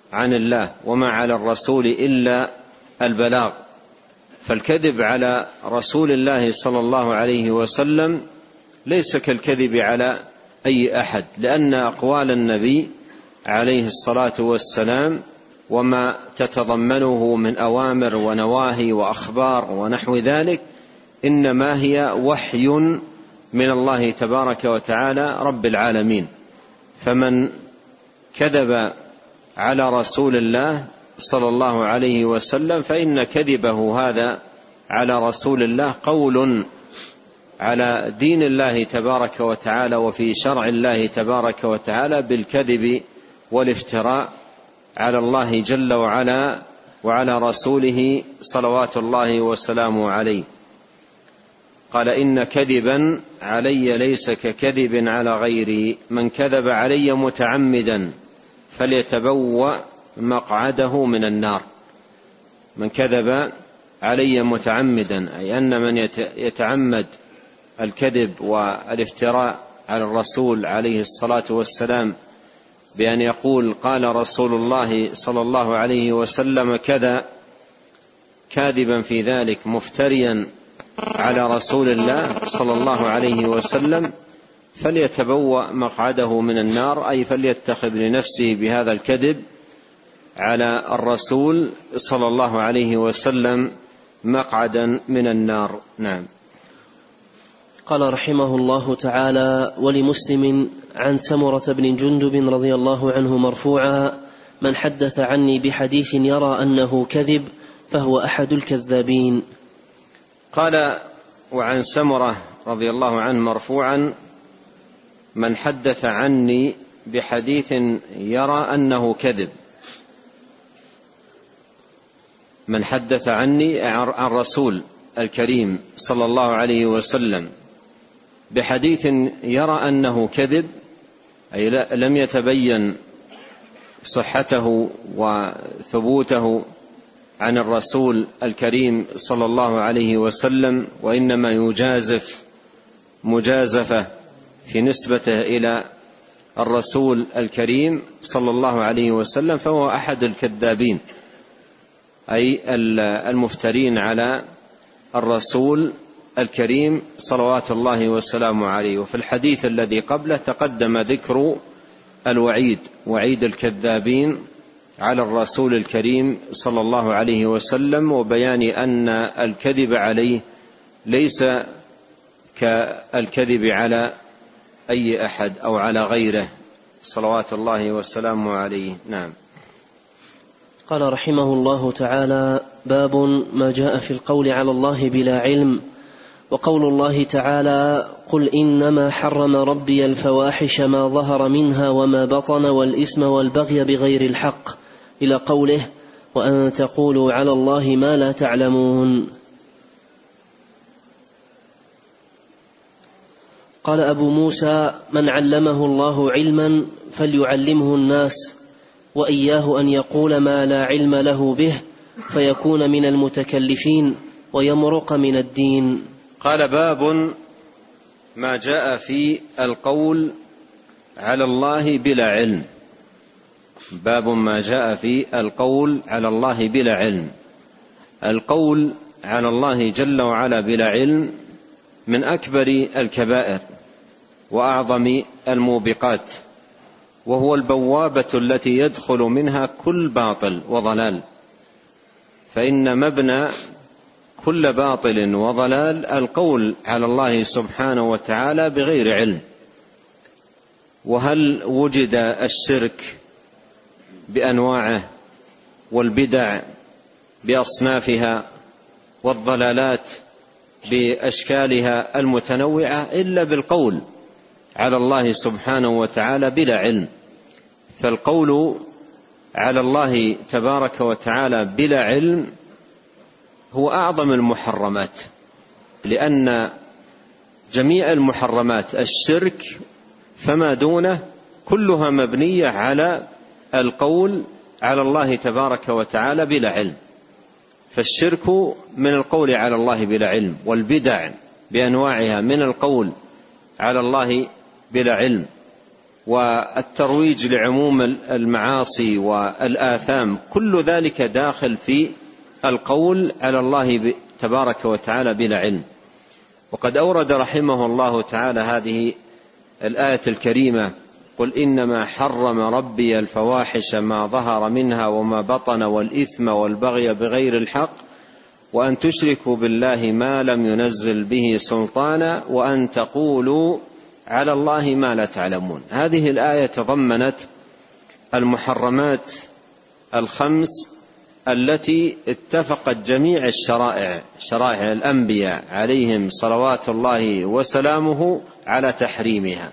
عن الله وما على الرسول إلا البلاغ. فالكذب على رسول الله صلى الله عليه وسلم ليس كالكذب على أي أحد، لأن أقوال النبي عليه الصلاة والسلام وما تتضمنه من أوامر ونواهي وأخبار ونحو ذلك إنما هي وحي من الله تبارك وتعالى رب العالمين. فمن كذب على رسول الله صلى الله عليه وسلم فإن كذبه هذا على رسول الله قول على دين الله تبارك وتعالى وفي شرع الله تبارك وتعالى بالكذب والافتراء على الله جل وعلا وعلى رسوله صلوات الله وسلامه عليه. قال إن كذبا علي ليس ككذب على غيري، من كذب علي متعمدا فليتبوأ مقعده من النار. من كذب علي متعمدا أي أن من يتعمد الكذب والافتراء على الرسول عليه الصلاة والسلام بأن يقول قال رسول الله صلى الله عليه وسلم كذا، كاذبا في ذلك مفتريا على رسول الله صلى الله عليه وسلم، فليتبوأ مقعده من النار، أي فليتخذ لنفسه بهذا الكذب على الرسول صلى الله عليه وسلم مقعدا من النار. نعم. قال رحمه الله تعالى: ولمسلم عن سمرة بن جندب رضي الله عنه مرفوعا: من حدث عني بحديث يرى أنه كذب فهو أحد الكذابين. قال: وعن سمرة رضي الله عنه مرفوعا: من حدث عني بحديث يرى أنه كذب. من حدث عني عن رسول الكريم صلى الله عليه وسلم بحديث يرى أنه كذب، أي لم يتبين صحته وثبوته عن الرسول الكريم صلى الله عليه وسلم، وإنما يجازف مجازفة في نسبته إلى الرسول الكريم صلى الله عليه وسلم، فهو أحد الكذابين، أي المفترين على الرسول الكريم صلوات الله وسلامه عليه. وفي الحديث الذي قبله تقدم ذكر الوعيد، وعيد الكذابين على الرسول الكريم صلى الله عليه وسلم، وبيان أن الكذب عليه ليس كالكذب على أي أحد أو على غيره صلوات الله وسلامه عليه. نعم. قال رحمه الله تعالى: باب ما جاء في القول على الله بلا علم. وقول الله تعالى: قل إنما حرم ربي الفواحش ما ظهر منها وما بطن والإثم والبغي بغير الحق، إلى قوله: وأن تقولوا على الله ما لا تعلمون. قال أبو موسى: من علمه الله علما فليعلمه الناس، وإياه أن يقول ما لا علم له به فيكون من المتكلفين ويمرق من الدين. قال: باب ما جاء في القول على الله بلا علم. باب ما جاء في القول على الله بلا علم. القول على الله جل وعلا بلا علم من أكبر الكبائر وأعظم الموبقات، وهو البوابة التي يدخل منها كل باطل وضلال، فإن مبنى كل باطل وضلال القول على الله سبحانه وتعالى بغير علم. وهل وجد الشرك بأنواعه والبدع بأصنافها والضلالات بأشكالها المتنوعة إلا بالقول على الله سبحانه وتعالى بلا علم؟ فالقول على الله تبارك وتعالى بلا علم هو أعظم المحرمات، لأن جميع المحرمات الشرك فما دونه كلها مبنية على القول على الله تبارك وتعالى بلا علم. فالشرك من القول على الله بلا علم، والبدع بأنواعها من القول على الله بلا علم، والترويج لعموم المعاصي والآثام، كل ذلك داخل في القول على الله تبارك وتعالى بلا علم. وقد أورد رحمه الله تعالى هذه الآية الكريمة: قل إنما حرم ربي الفواحش ما ظهر منها وما بطن والإثم والبغي بغير الحق وأن تشركوا بالله ما لم ينزل به سلطانا وأن تقولوا على الله ما لا تعلمون. هذه الآية تضمنت المحرمات الخمس التي اتفقت جميع شرائع الأنبياء عليهم صلوات الله وسلامه على تحريمها،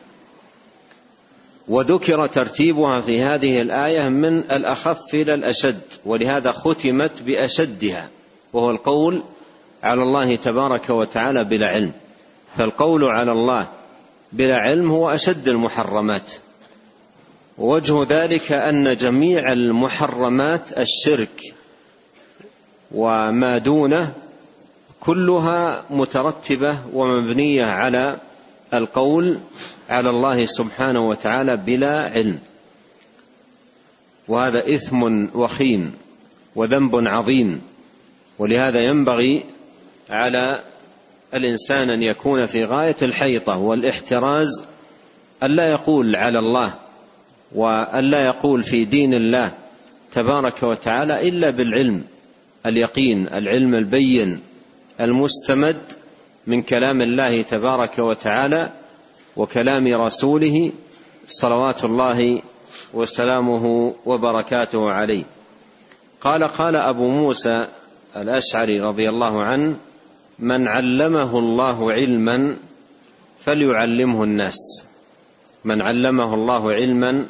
وذكر ترتيبها في هذه الآية من الأخف إلى الأشد، ولهذا ختمت بأشدها، وهو القول على الله تبارك وتعالى بلا علم. فالقول على الله بلا علم هو أشد المحرمات، ووجه ذلك أن جميع المحرمات الشرك وما دونه كلها مترتبة ومبنية على القول على الله سبحانه وتعالى بلا علم، وهذا إثم وخيم وذنب عظيم. ولهذا ينبغي على الإنسان أن يكون في غاية الحيطة والاحتراز، ألا يقول على الله وألا يقول في دين الله تبارك وتعالى إلا بالعلم اليقين، العلم البين المستمد من كلام الله تبارك وتعالى وكلام رسوله صلوات الله وسلامه وبركاته عليه. قال أبو موسى الأشعري رضي الله عنه: من علمه الله علما فليعلمه الناس. من علمه الله علما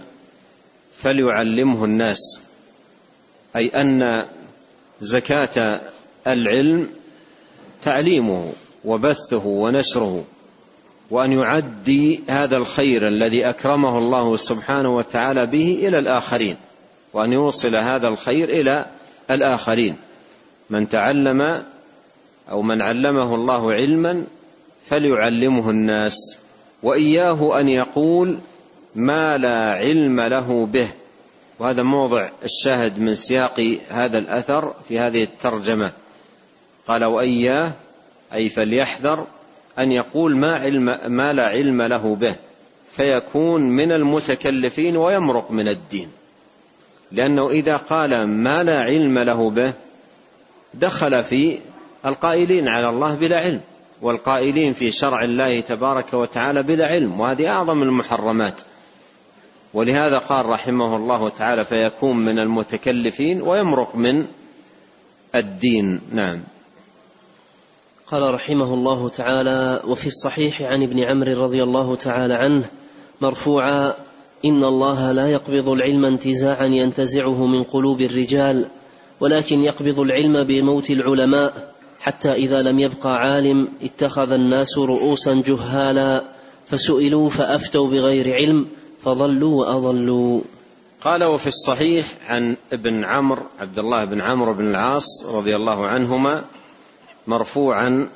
فليعلمه الناس، أي أن زكاة العلم تعليمه وبثه ونشره، وأن يعدي هذا الخير الذي أكرمه الله سبحانه وتعالى به إلى الآخرين، وأن يوصل هذا الخير إلى الآخرين. من تعلم أو من علمه الله علما فليعلمه الناس، وإياه أن يقول ما لا علم له به. وهذا موضع الشاهد من سياق هذا الأثر في هذه الترجمة. قال وإياه أي فليحذر أن يقول ما لا علم له به، فيكون من المتكلفين ويمرق من الدين، لأنه إذا قال ما لا علم له به دخل في القائلين على الله بلا علم، والقائلين في شرع الله تبارك وتعالى بلا علم، وهذه أعظم المحرمات. ولهذا قال رحمه الله تعالى فيكون من المتكلفين ويمرق من الدين. نعم. قال رحمه الله تعالى: وفي الصحيح عن ابن عمرو رضي الله تعالى عنه مرفوعا: إن الله لا يقبض العلم انتزاعا ينتزعه من قلوب الرجال، ولكن يقبض العلم بموت العلماء، حتى إذا لم يبقى عالم اتخذ الناس رؤوسا جهالا فسئلوا فأفتوا بغير علم فضلوا وأضلوا. قال وفي الصحيح عن ابن عمرو عبد الله بن عمرو بن العاص رضي الله عنهما مرفوعا: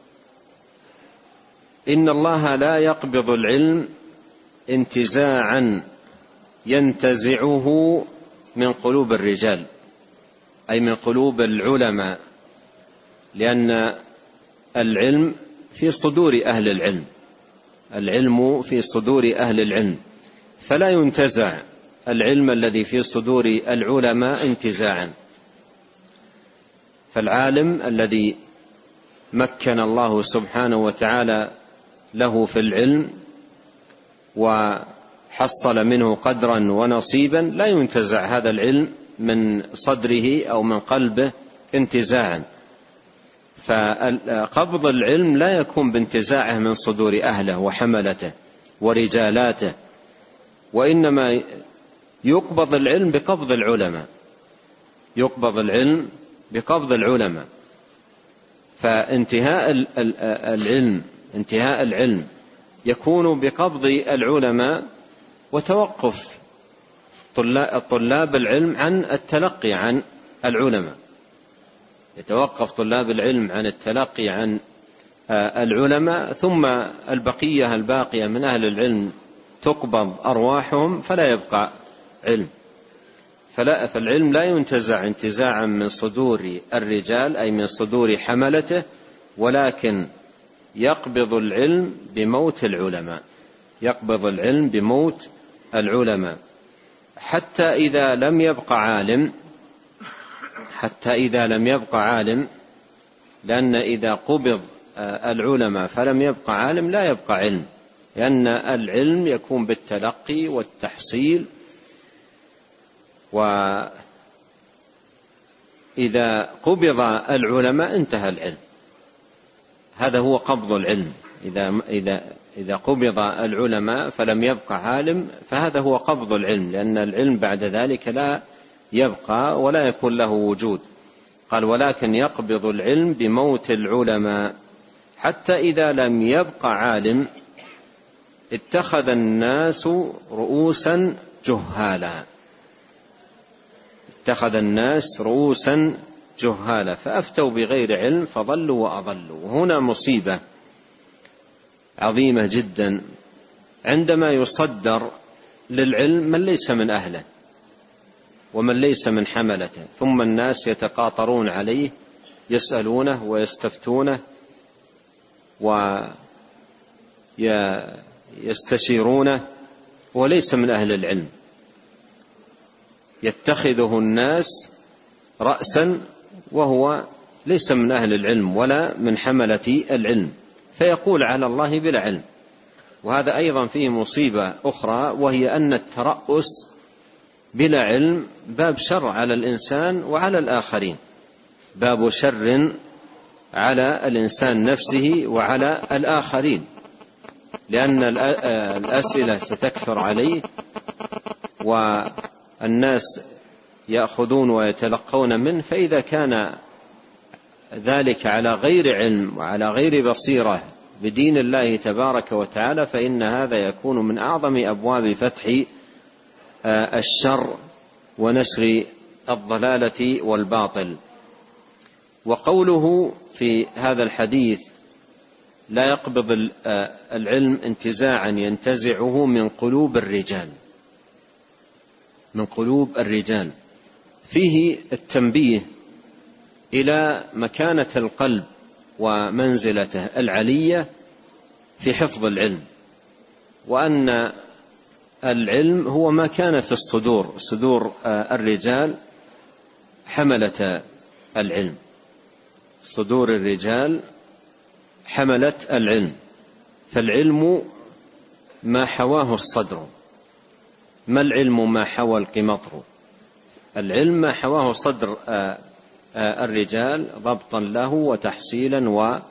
إن الله لا يقبض العلم انتزاعا ينتزعه من قلوب الرجال، أي من قلوب العلماء، لأن العلم في صدور أهل العلم، العلم في صدور أهل العلم، فلا ينتزع العلم الذي في صدور العلماء انتزاعا. فالعالم الذي مكن الله سبحانه وتعالى له في العلم وحصل منه قدرا ونصيبا لا ينتزع هذا العلم من صدره أو من قلبه انتزاعا. فقبض العلم لا يكون بانتزاعه من صدور أهله وحملته ورجالاته، وإنما يقبض العلم بقبض العلماء، يقبض العلم بقبض العلماء. فانتهاء العلم يكون بقبض العلماء وتوقف طلاب العلم عن التلقي عن العلماء، يتوقف طلاب العلم عن التلقي عن العلماء، ثم البقية الباقية من أهل العلم تقبض أرواحهم فلا يبقى علم. فالعلم لا ينتزع انتزاعا من صدور الرجال أي من صدور حملته، ولكن يقبض العلم بموت العلماء، يقبض العلم بموت العلماء، حتى إذا لم يبقى عالم، لأن إذا قبض العلماء فلم يبقى عالم لا يبقى علم، لأن العلم يكون بالتلقي والتحصيل، وإذا قبض العلماء انتهى العلم. هذا هو قبض العلم. إذا قبض العلماء فلم يبقى عالم فهذا هو قبض العلم، لأن العلم بعد ذلك لا يبقى ولا يكون له وجود. قال ولكن يقبض العلم بموت العلماء، حتى إذا لم يبقى عالم اتخذ الناس رؤوسا جهالا، اتخذ الناس رؤوسا جهالا فأفتوا بغير علم فضلوا وأضلوا. وهنا مصيبة عظيمة جدا عندما يصدر للعلم من ليس من أهله ومن ليس من حملته، ثم الناس يتقاطرون عليه يسألونه ويستفتونه ويستشيرونه وليس من أهل العلم، يتخذه الناس رأسا وهو ليس من أهل العلم ولا من حملة العلم، فيقول على الله بلا علم. وهذا أيضا فيه مصيبة أخرى، وهي أن الترأس بلا علم باب شر على الإنسان وعلى الآخرين، باب شر على الإنسان نفسه وعلى الآخرين، لأن الأسئلة ستكثر عليه والناس يأخذون ويتلقون منه، فإذا كان ذلك على غير علم وعلى غير بصيرة بدين الله تبارك وتعالى فإن هذا يكون من أعظم أبواب فتح الشر ونشر الضلالة والباطل. وقوله في هذا الحديث لا يقبض العلم انتزاعا ينتزعه من قلوب الرجال، فيه التنبيه إلى مكانة القلب ومنزلته العلية في حفظ العلم، وأن العلم هو ما كان في صدور الرجال حملة العلم، صدور الرجال حملة العلم. فالعلم ما حواه الصدر، ما العلم ما حوى القمطر، العلم ما حواه صدر الرجال ضبطا له وتحصيلا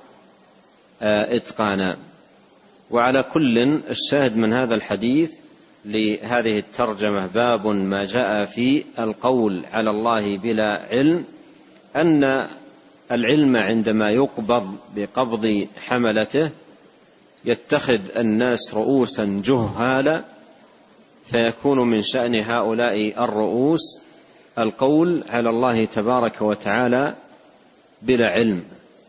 وإتقانا. وعلى كل الشاهد من هذا الحديث لهذه الترجمة باب ما جاء في القول على الله بلا علم، أن العلم عندما يقبض بقبض حملته يتخذ الناس رؤوسا جهالا، فيكون من شأن هؤلاء الرؤوس القول على الله تبارك وتعالى بلا علم،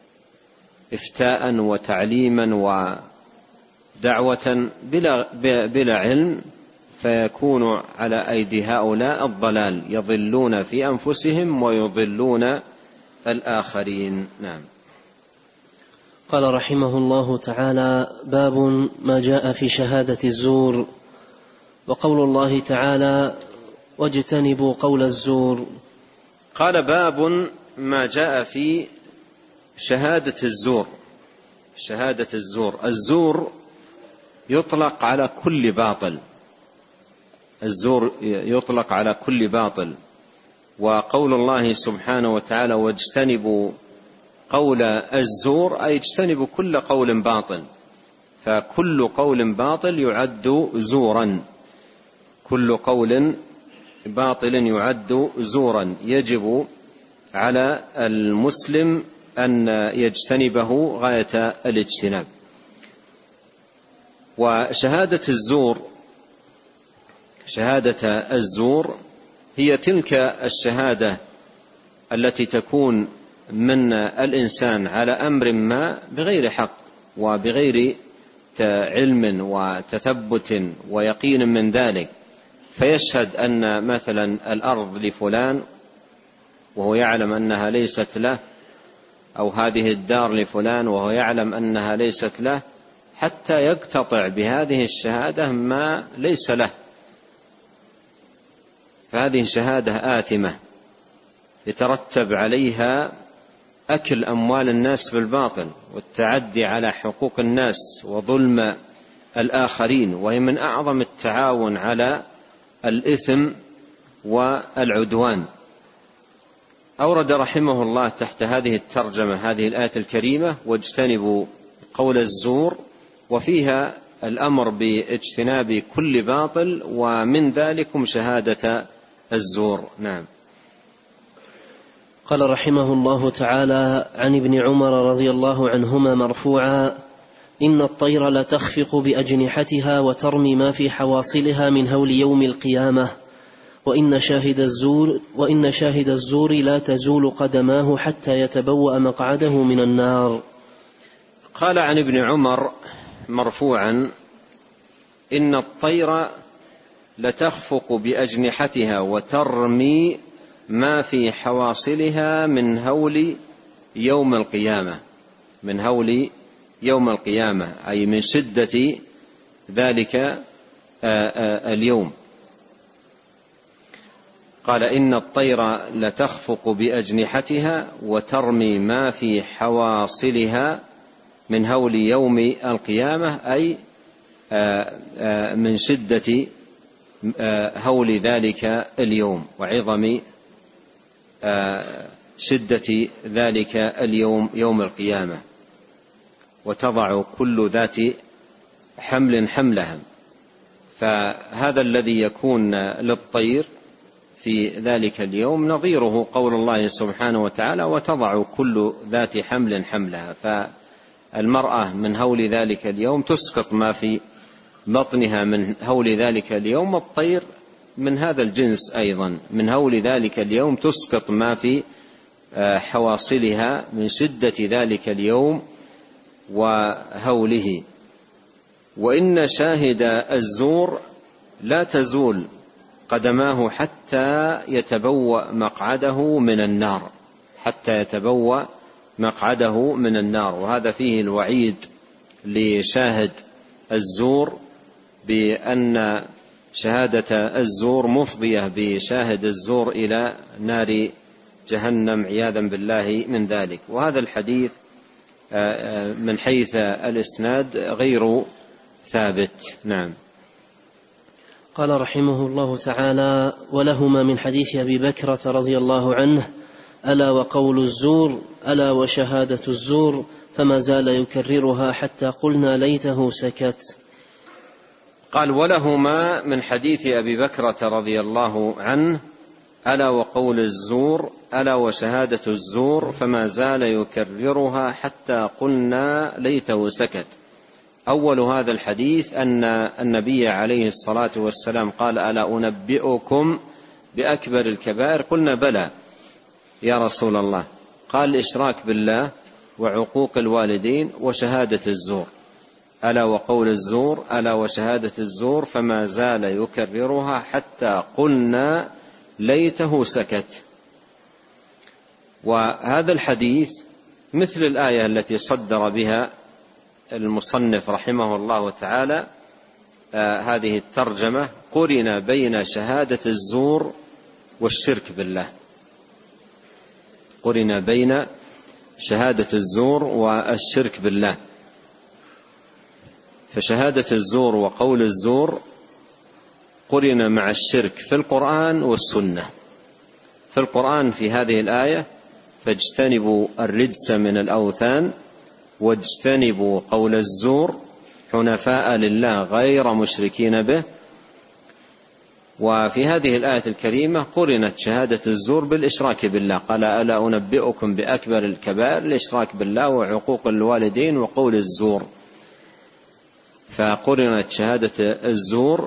إفتاء وتعليما ودعوة بلا علم، فيكون على أيدي هؤلاء الضلال، يضلون في أنفسهم ويضلون الآخرين. نعم. قال رحمه الله تعالى: باب ما جاء في شهادة الزور. وقول الله تعالى: واجتنبوا قول الزور. قال: باب ما جاء في شهادة الزور. شهادة الزور، الزور يطلق على كل باطل، الزور يطلق على كل باطل. وقول الله سبحانه وتعالى: واجتنبوا قول الزور، أي اجتنبوا كل قول باطل، فكل قول باطل يعد زورا، كل قول باطل يعد زورا، يجب على المسلم أن يجتنبه غاية الاجتناب. وشهادة الزور، شهادة الزور هي تلك الشهادة التي تكون من الإنسان على أمر ما بغير حق وبغير علم وتثبت ويقين من ذلك، فيشهد أن مثلا الأرض لفلان وهو يعلم أنها ليست له، أو هذه الدار لفلان وهو يعلم أنها ليست له، حتى يقتطع بهذه الشهادة ما ليس له، فهذه شهادة آثمة يترتب عليها أكل أموال الناس بالباطل والتعدي على حقوق الناس وظلم الآخرين، وهي من أعظم التعاون على الإثم والعدوان. أورد رحمه الله تحت هذه الترجمة هذه الآية الكريمة: واجتنبوا قول الزور، وفيها الأمر باجتناب كل باطل، ومن ذلكم شهادة الزور. نعم. قال رحمه الله تعالى: عن ابن عمر رضي الله عنهما مرفوعا: إن الطير لتخفق بأجنحتها وترمي ما في حواصلها من هول يوم القيامة، وإن شاهد الزور لا تزول قدماه حتى يتبوأ مقعده من النار. قال عن ابن عمر مرفوعا: إن الطير لتخفق بأجنحتها وترمي ما في حواصلها من هول يوم القيامة، من هول يوم القيامة، أي من شدة ذلك اليوم. قال: إن الطير لتخفق بأجنحتها وترمي ما في حواصلها من هول يوم القيامة، أي من شدة هول ذلك اليوم وعظم شدة ذلك اليوم، يوم القيامة. وتضع كل ذات حمل حملها، فهذا الذي يكون للطير في ذلك اليوم نظيره قول الله سبحانه وتعالى: وتضع كل ذات حمل حملها. فالمرأة من هول ذلك اليوم تسقط ما في بطنها من هول ذلك اليوم، الطير من هذا الجنس أيضا من هول ذلك اليوم تسقط ما في حواصلها من شدة ذلك اليوم وهوله. وإن شاهد الزور لا تزول قدماه حتى يتبوأ مقعده من النار، حتى يتبوأ مقعده من النار. وهذا فيه الوعيد لشاهد الزور بأن شهادة الزور مفضية بشاهد الزور إلى نار جهنم عياذا بالله من ذلك. وهذا الحديث من حيث الإسناد غير ثابت. نعم. قال رحمه الله تعالى: ولهما من حديث أبي بكرة رضي الله عنه: ألا وقول الزور، ألا وشهادة الزور، فما زال يكررها حتى قلنا ليته سكت. قال: ولهما من حديث أبي بكرة رضي الله عنه: ألا وقول الزور، ألا وشهادة الزور، فما زال يكررها حتى قلنا ليته سكت. أول هذا الحديث أن النبي عليه الصلاة والسلام قال: ألا أنبئكم بأكبر الكبائر؟ قلنا: بلى يا رسول الله. قال: الإشراك بالله وعقوق الوالدين وشهادة الزور. ألا وقول الزور، ألا وشهادة الزور، فما زال يكررها حتى قلنا ليته سكت. وهذا الحديث مثل الآية التي صدر بها المصنف رحمه الله تعالى هذه الترجمة: قرن بين شهادة الزور والشرك بالله. قرن بين شهادة الزور والشرك بالله. فشهادة الزور وقول الزور قرن مع الشرك في القرآن والسنة. في القرآن في هذه الآية: فاجتنبوا الرجس من الأوثان واجتنبوا قول الزور حنفاء لله غير مشركين به. وفي هذه الآية الكريمة قرنت شهادة الزور بالإشراك بالله. قال: ألا أنبئكم بأكبر الكبائر؟ الإشراك بالله وعقوق الوالدين وقول الزور. فقرنت شهادة الزور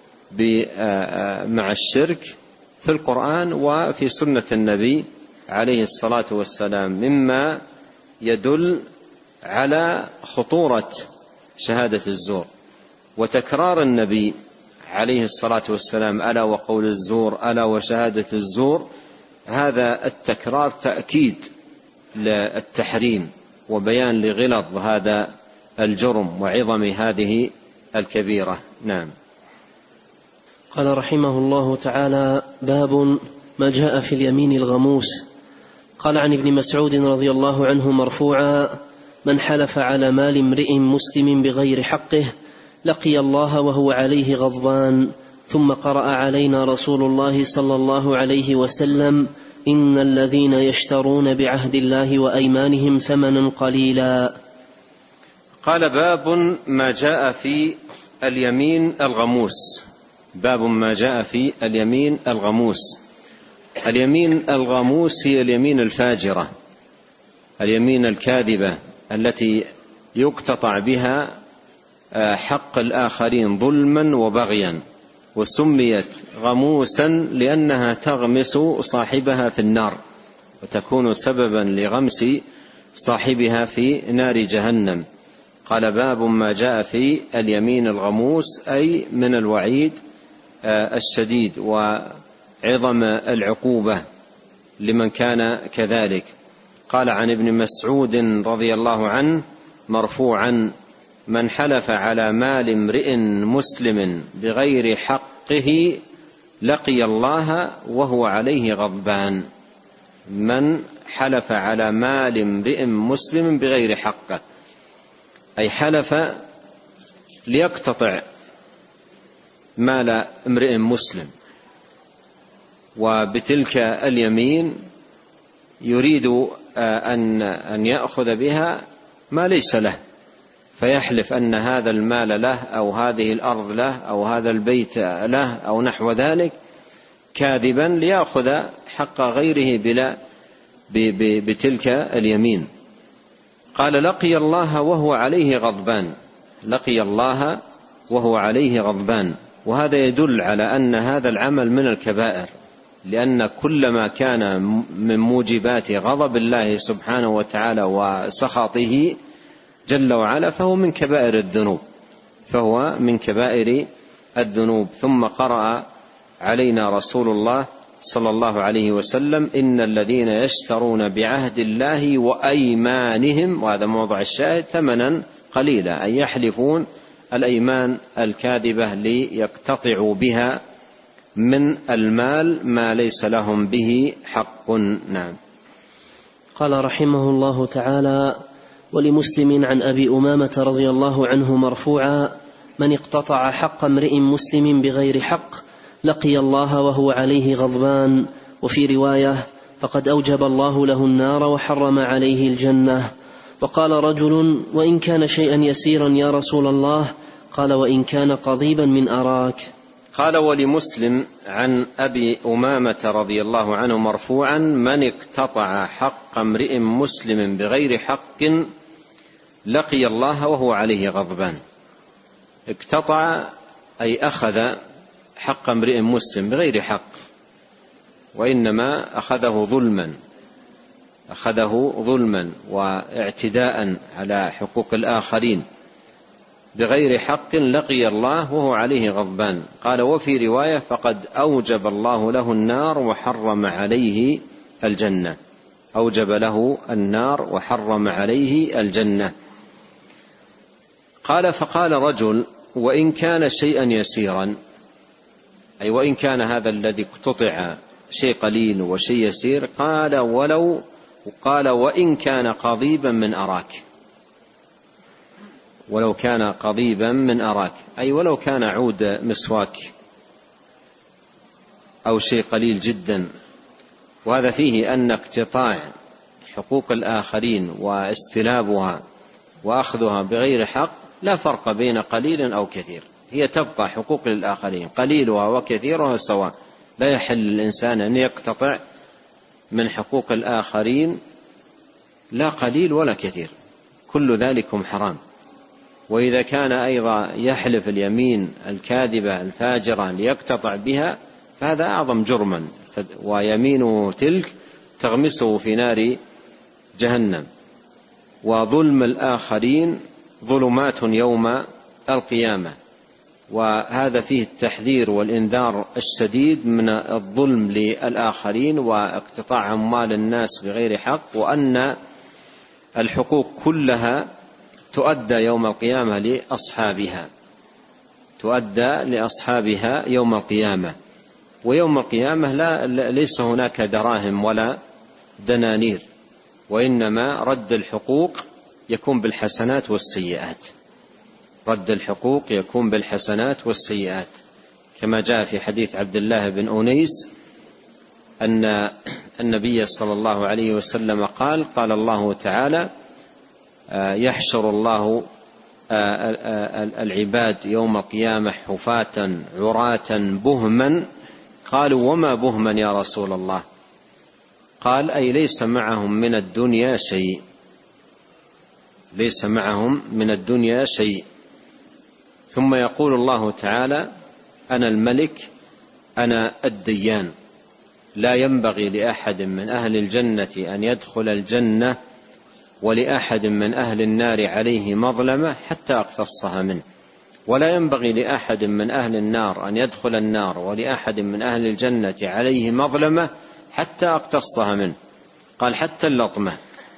مع الشرك في القرآن وفي سنة النبي عليه الصلاة والسلام، مما يدل على خطورة شهادة الزور. وتكرار النبي عليه الصلاة والسلام ألا وقول الزور ألا وشهادة الزور، هذا التكرار تأكيد للتحريم وبيان لغلظ هذا الجرم وعظم هذه الكبيرة. نعم. قال رحمه الله تعالى: باب ما جاء في اليمين الغموس. قال عن ابن مسعود رضي الله عنه مرفوعا: من حلف على مال امرئ مسلم بغير حقه لقي الله وهو عليه غضبان. ثم قرأ علينا رسول الله صلى الله عليه وسلم: إن الذين يشترون بعهد الله وأيمانهم ثمنا قليلا. قال: باب ما جاء في اليمين الغموس. باب ما جاء في اليمين الغموس. اليمين الغموس هي اليمين الفاجرة، اليمين الكاذبة التي يقتطع بها حق الآخرين ظلما وبغيا، وسميت غموسا لأنها تغمس صاحبها في النار وتكون سببا لغمس صاحبها في نار جهنم. قال: باب ما جاء في اليمين الغموس، أي من الوعيد الشديد وعظم العقوبة لمن كان كذلك. قال عن ابن مسعود رضي الله عنه مرفوعا: من حلف على مال امرئ مسلم بغير حقه لقي الله وهو عليه غضبان. من حلف على مال امرئ مسلم بغير حقه، أي حلف ليقتطع مال امرئ مسلم، وبتلك اليمين يريد أن يأخذ بها ما ليس له، فيحلف أن هذا المال له أو هذه الأرض له أو هذا البيت له أو نحو ذلك، كاذبا ليأخذ حق غيره بتلك اليمين. قال: لقي الله وهو عليه غضبان. لقي الله وهو عليه غضبان. وهذا يدل على أن هذا العمل من الكبائر، لأن كل ما كان من موجبات غضب الله سبحانه وتعالى وسخطه جل وعلا فهو من كبائر الذنوب، فهو من كبائر الذنوب. ثم قرأ علينا رسول الله صلى الله عليه وسلم: إن الذين يشترون بعهد الله وأيمانهم، وهذا موضع الشاهد، ثمنا قليلا، أي يحلفون الأيمان الكاذبة ليقتطعوا بها من المال ما ليس لهم به حق. نعم. قال رحمه الله تعالى: ولمسلم عن أبي أمامة رضي الله عنه مرفوعا: من اقتطع حق امرئ مسلم بغير حق لقي الله وهو عليه غضبان. وفي رواية: فقد أوجب الله له النار وحرم عليه الجنة. وقال رجل: وإن كان شيئا يسيرا يا رسول الله؟ قال: وإن كان قضيبا من أراك. قال: ولمسلم عن أبي أمامة رضي الله عنه مرفوعا: من اقتطع حق امرئ مسلم بغير حق لقي الله وهو عليه غضبان. اقتطع أي أخذ حق امرئ مسلم بغير حق، وإنما أخذه ظلما واعتداء على حقوق الآخرين بغير حق لقي الله وهو عليه غضبان. قال: وفي رواية: فقد أوجب الله له النار وحرم عليه الجنة. أوجب له النار وحرم عليه الجنة. قال: فقال رجل: وإن كان شيئا يسيرا، أي وإن كان هذا الذي اقتطع شيء قليل وشيء يسير، قال: وإن كان قضيبا من أراك. ولو كان قضيبا من أراك، أي ولو كان عود مسواك أو شيء قليل جدا. وهذا فيه أن اقتطاع حقوق الآخرين واستلابها وأخذها بغير حق لا فرق بين قليل أو كثير، هي تبقى حقوق للآخرين، قليلها وكثيرها سواء. لا يحل للإنسان أن يقتطع من حقوق الآخرين لا قليل ولا كثير، كل ذلكم حرام. وإذا كان أيضا يحلف اليمين الكاذبة الفاجرة ليقتطع بها فهذا أعظم جرما، ويمينه تلك تغمسه في نار جهنم. وظلم الآخرين ظلمات يوم القيامة. وهذا فيه التحذير والإنذار الشديد من الظلم للآخرين واقتطاع أموال الناس بغير حق، وأن الحقوق كلها تؤدى يوم القيامة لأصحابها، تؤدى لأصحابها يوم القيامة. ويوم القيامة ليس هناك دراهم ولا دنانير، وإنما رد الحقوق يكون بالحسنات والسيئات، رد الحقوق يكون بالحسنات والسيئات، كما جاء في حديث عبد الله بن أنيس أن النبي صلى الله عليه وسلم قال الله تعالى: يحشر الله العباد يوم القيامة حفاة عراة بهما. قالوا: وما بهما يا رسول الله؟ قال: أي ليس معهم من الدنيا شيء، ليس معهم من الدنيا شيء. ثم يقول الله تعالى: أنا الملك أنا الديان، لا ينبغي لأحد من أهل الجنة أن يدخل الجنة ولأحد من أهل النار عليه مظلمة حتى أقتصها منه، ولا ينبغي لأحد من أهل النار أن يدخل النار ولأحد من أهل الجنة عليه مظلمة حتى أقتصها منه. قال: حتى اللطمة.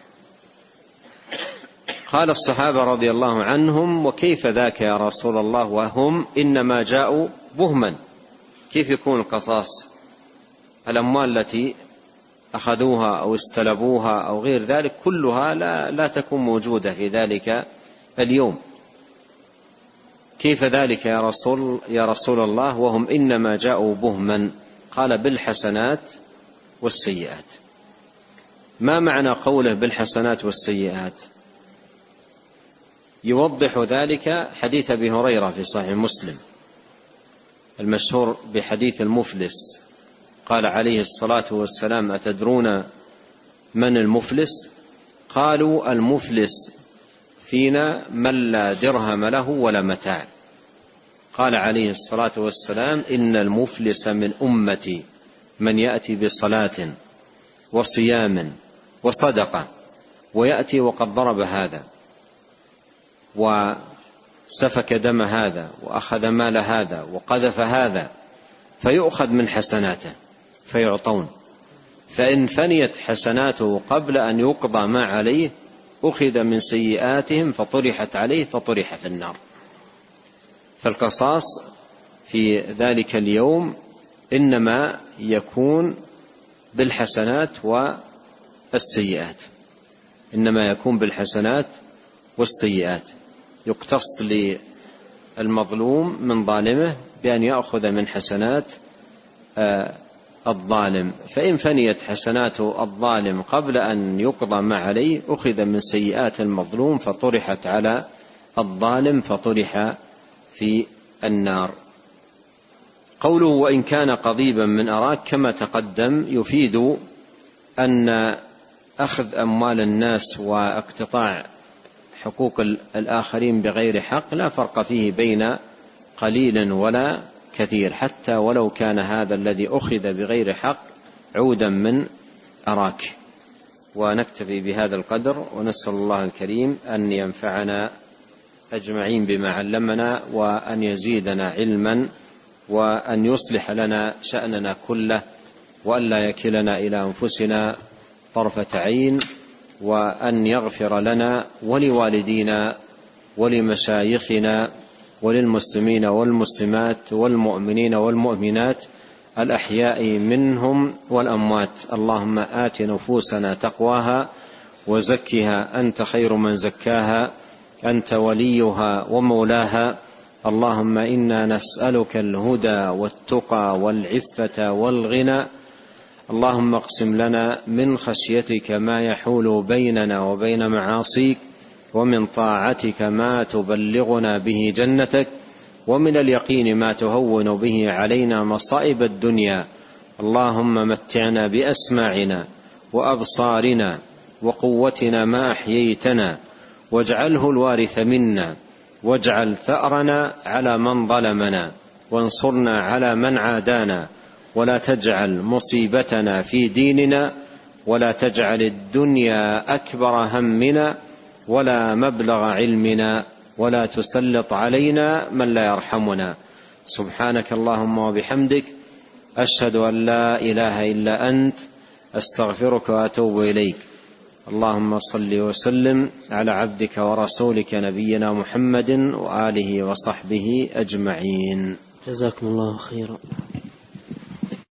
قال الصحابة رضي الله عنهم: وكيف ذاك يا رسول الله وهم إنما جاءوا بهما؟ كيف يكون القصاص؟ الأموال التي أخذوها أو استلبوها أو غير ذلك كلها لا تكون موجودة في ذلك اليوم. كيف ذلك يا رسول الله وهم إنما جاءوا بهما؟ قال: بالحسنات والسيئات. ما معنى قوله بالحسنات والسيئات؟ يوضح ذلك حديث أبي هريرة في صحيح مسلم المشهور بحديث المفلس. قال عليه الصلاة والسلام: أتدرون من المفلس؟ قالوا: المفلس فينا من لا درهم له ولا متاع. قال عليه الصلاة والسلام: إن المفلس من أمتي من يأتي بصلاة وصيام وصدقة ويأتي وقد ضرب هذا وسفك دم هذا وأخذ مال هذا وقذف هذا، فيؤخذ من حسناته فيعطون، فإن فنيت حسناته قبل أن يقضى ما عليه أخذ من سيئاتهم فطرحت عليه فطرح في النار. فالقصاص في ذلك اليوم إنما يكون بالحسنات والسيئات، إنما يكون بالحسنات والسيئات. يقتص للمظلوم من ظالمه بأن يأخذ من حسنات الظالم، فإن فنيت حسنات الظالم قبل أن يقضى ما عليه أخذ من سيئات المظلوم فطرحت على الظالم فطرح في النار. قوله: وإن كان قضيبا من أراك كما تقدم، يفيد أن أخذ أموال الناس واقتطاع حقوق الآخرين بغير حق لا فرق فيه بين قليل ولا كثير، حتى ولو كان هذا الذي أخذ بغير حق عودا من أراك. ونكتفي بهذا القدر، ونسأل الله الكريم أن ينفعنا أجمعين بما علمنا، وأن يزيدنا علما، وأن يصلح لنا شأننا كله، وأن لا يكلنا إلى أنفسنا طرفة عين، وأن يغفر لنا ولوالدينا ولمشايخنا وللمسلمين والمسلمات والمؤمنين والمؤمنات الأحياء منهم والأموات. اللهم آت نفوسنا تقواها وزكها أنت خير من زكاها، أنت وليها ومولاها. اللهم إنا نسألك الهدى والتقى والعفة والغنى. اللهم اقسم لنا من خشيتك ما يحول بيننا وبين معاصيك، ومن طاعتك ما تبلغنا به جنتك، ومن اليقين ما تهون به علينا مصائب الدنيا. اللهم متعنا بأسماعنا وأبصارنا وقوتنا ما أحييتنا، واجعله الوارث منا، واجعل ثأرنا على من ظلمنا، وانصرنا على من عادانا، ولا تجعل مصيبتنا في ديننا، ولا تجعل الدنيا أكبر همنا ولا مبلغ علمنا، ولا تسلط علينا من لا يرحمنا. سبحانك اللهم وبحمدك، أشهد أن لا إله إلا أنت، أستغفرك وأتوب إليك. اللهم صل وسلم على عبدك ورسولك نبينا محمد وآله وصحبه أجمعين. جزاكم الله خيرا.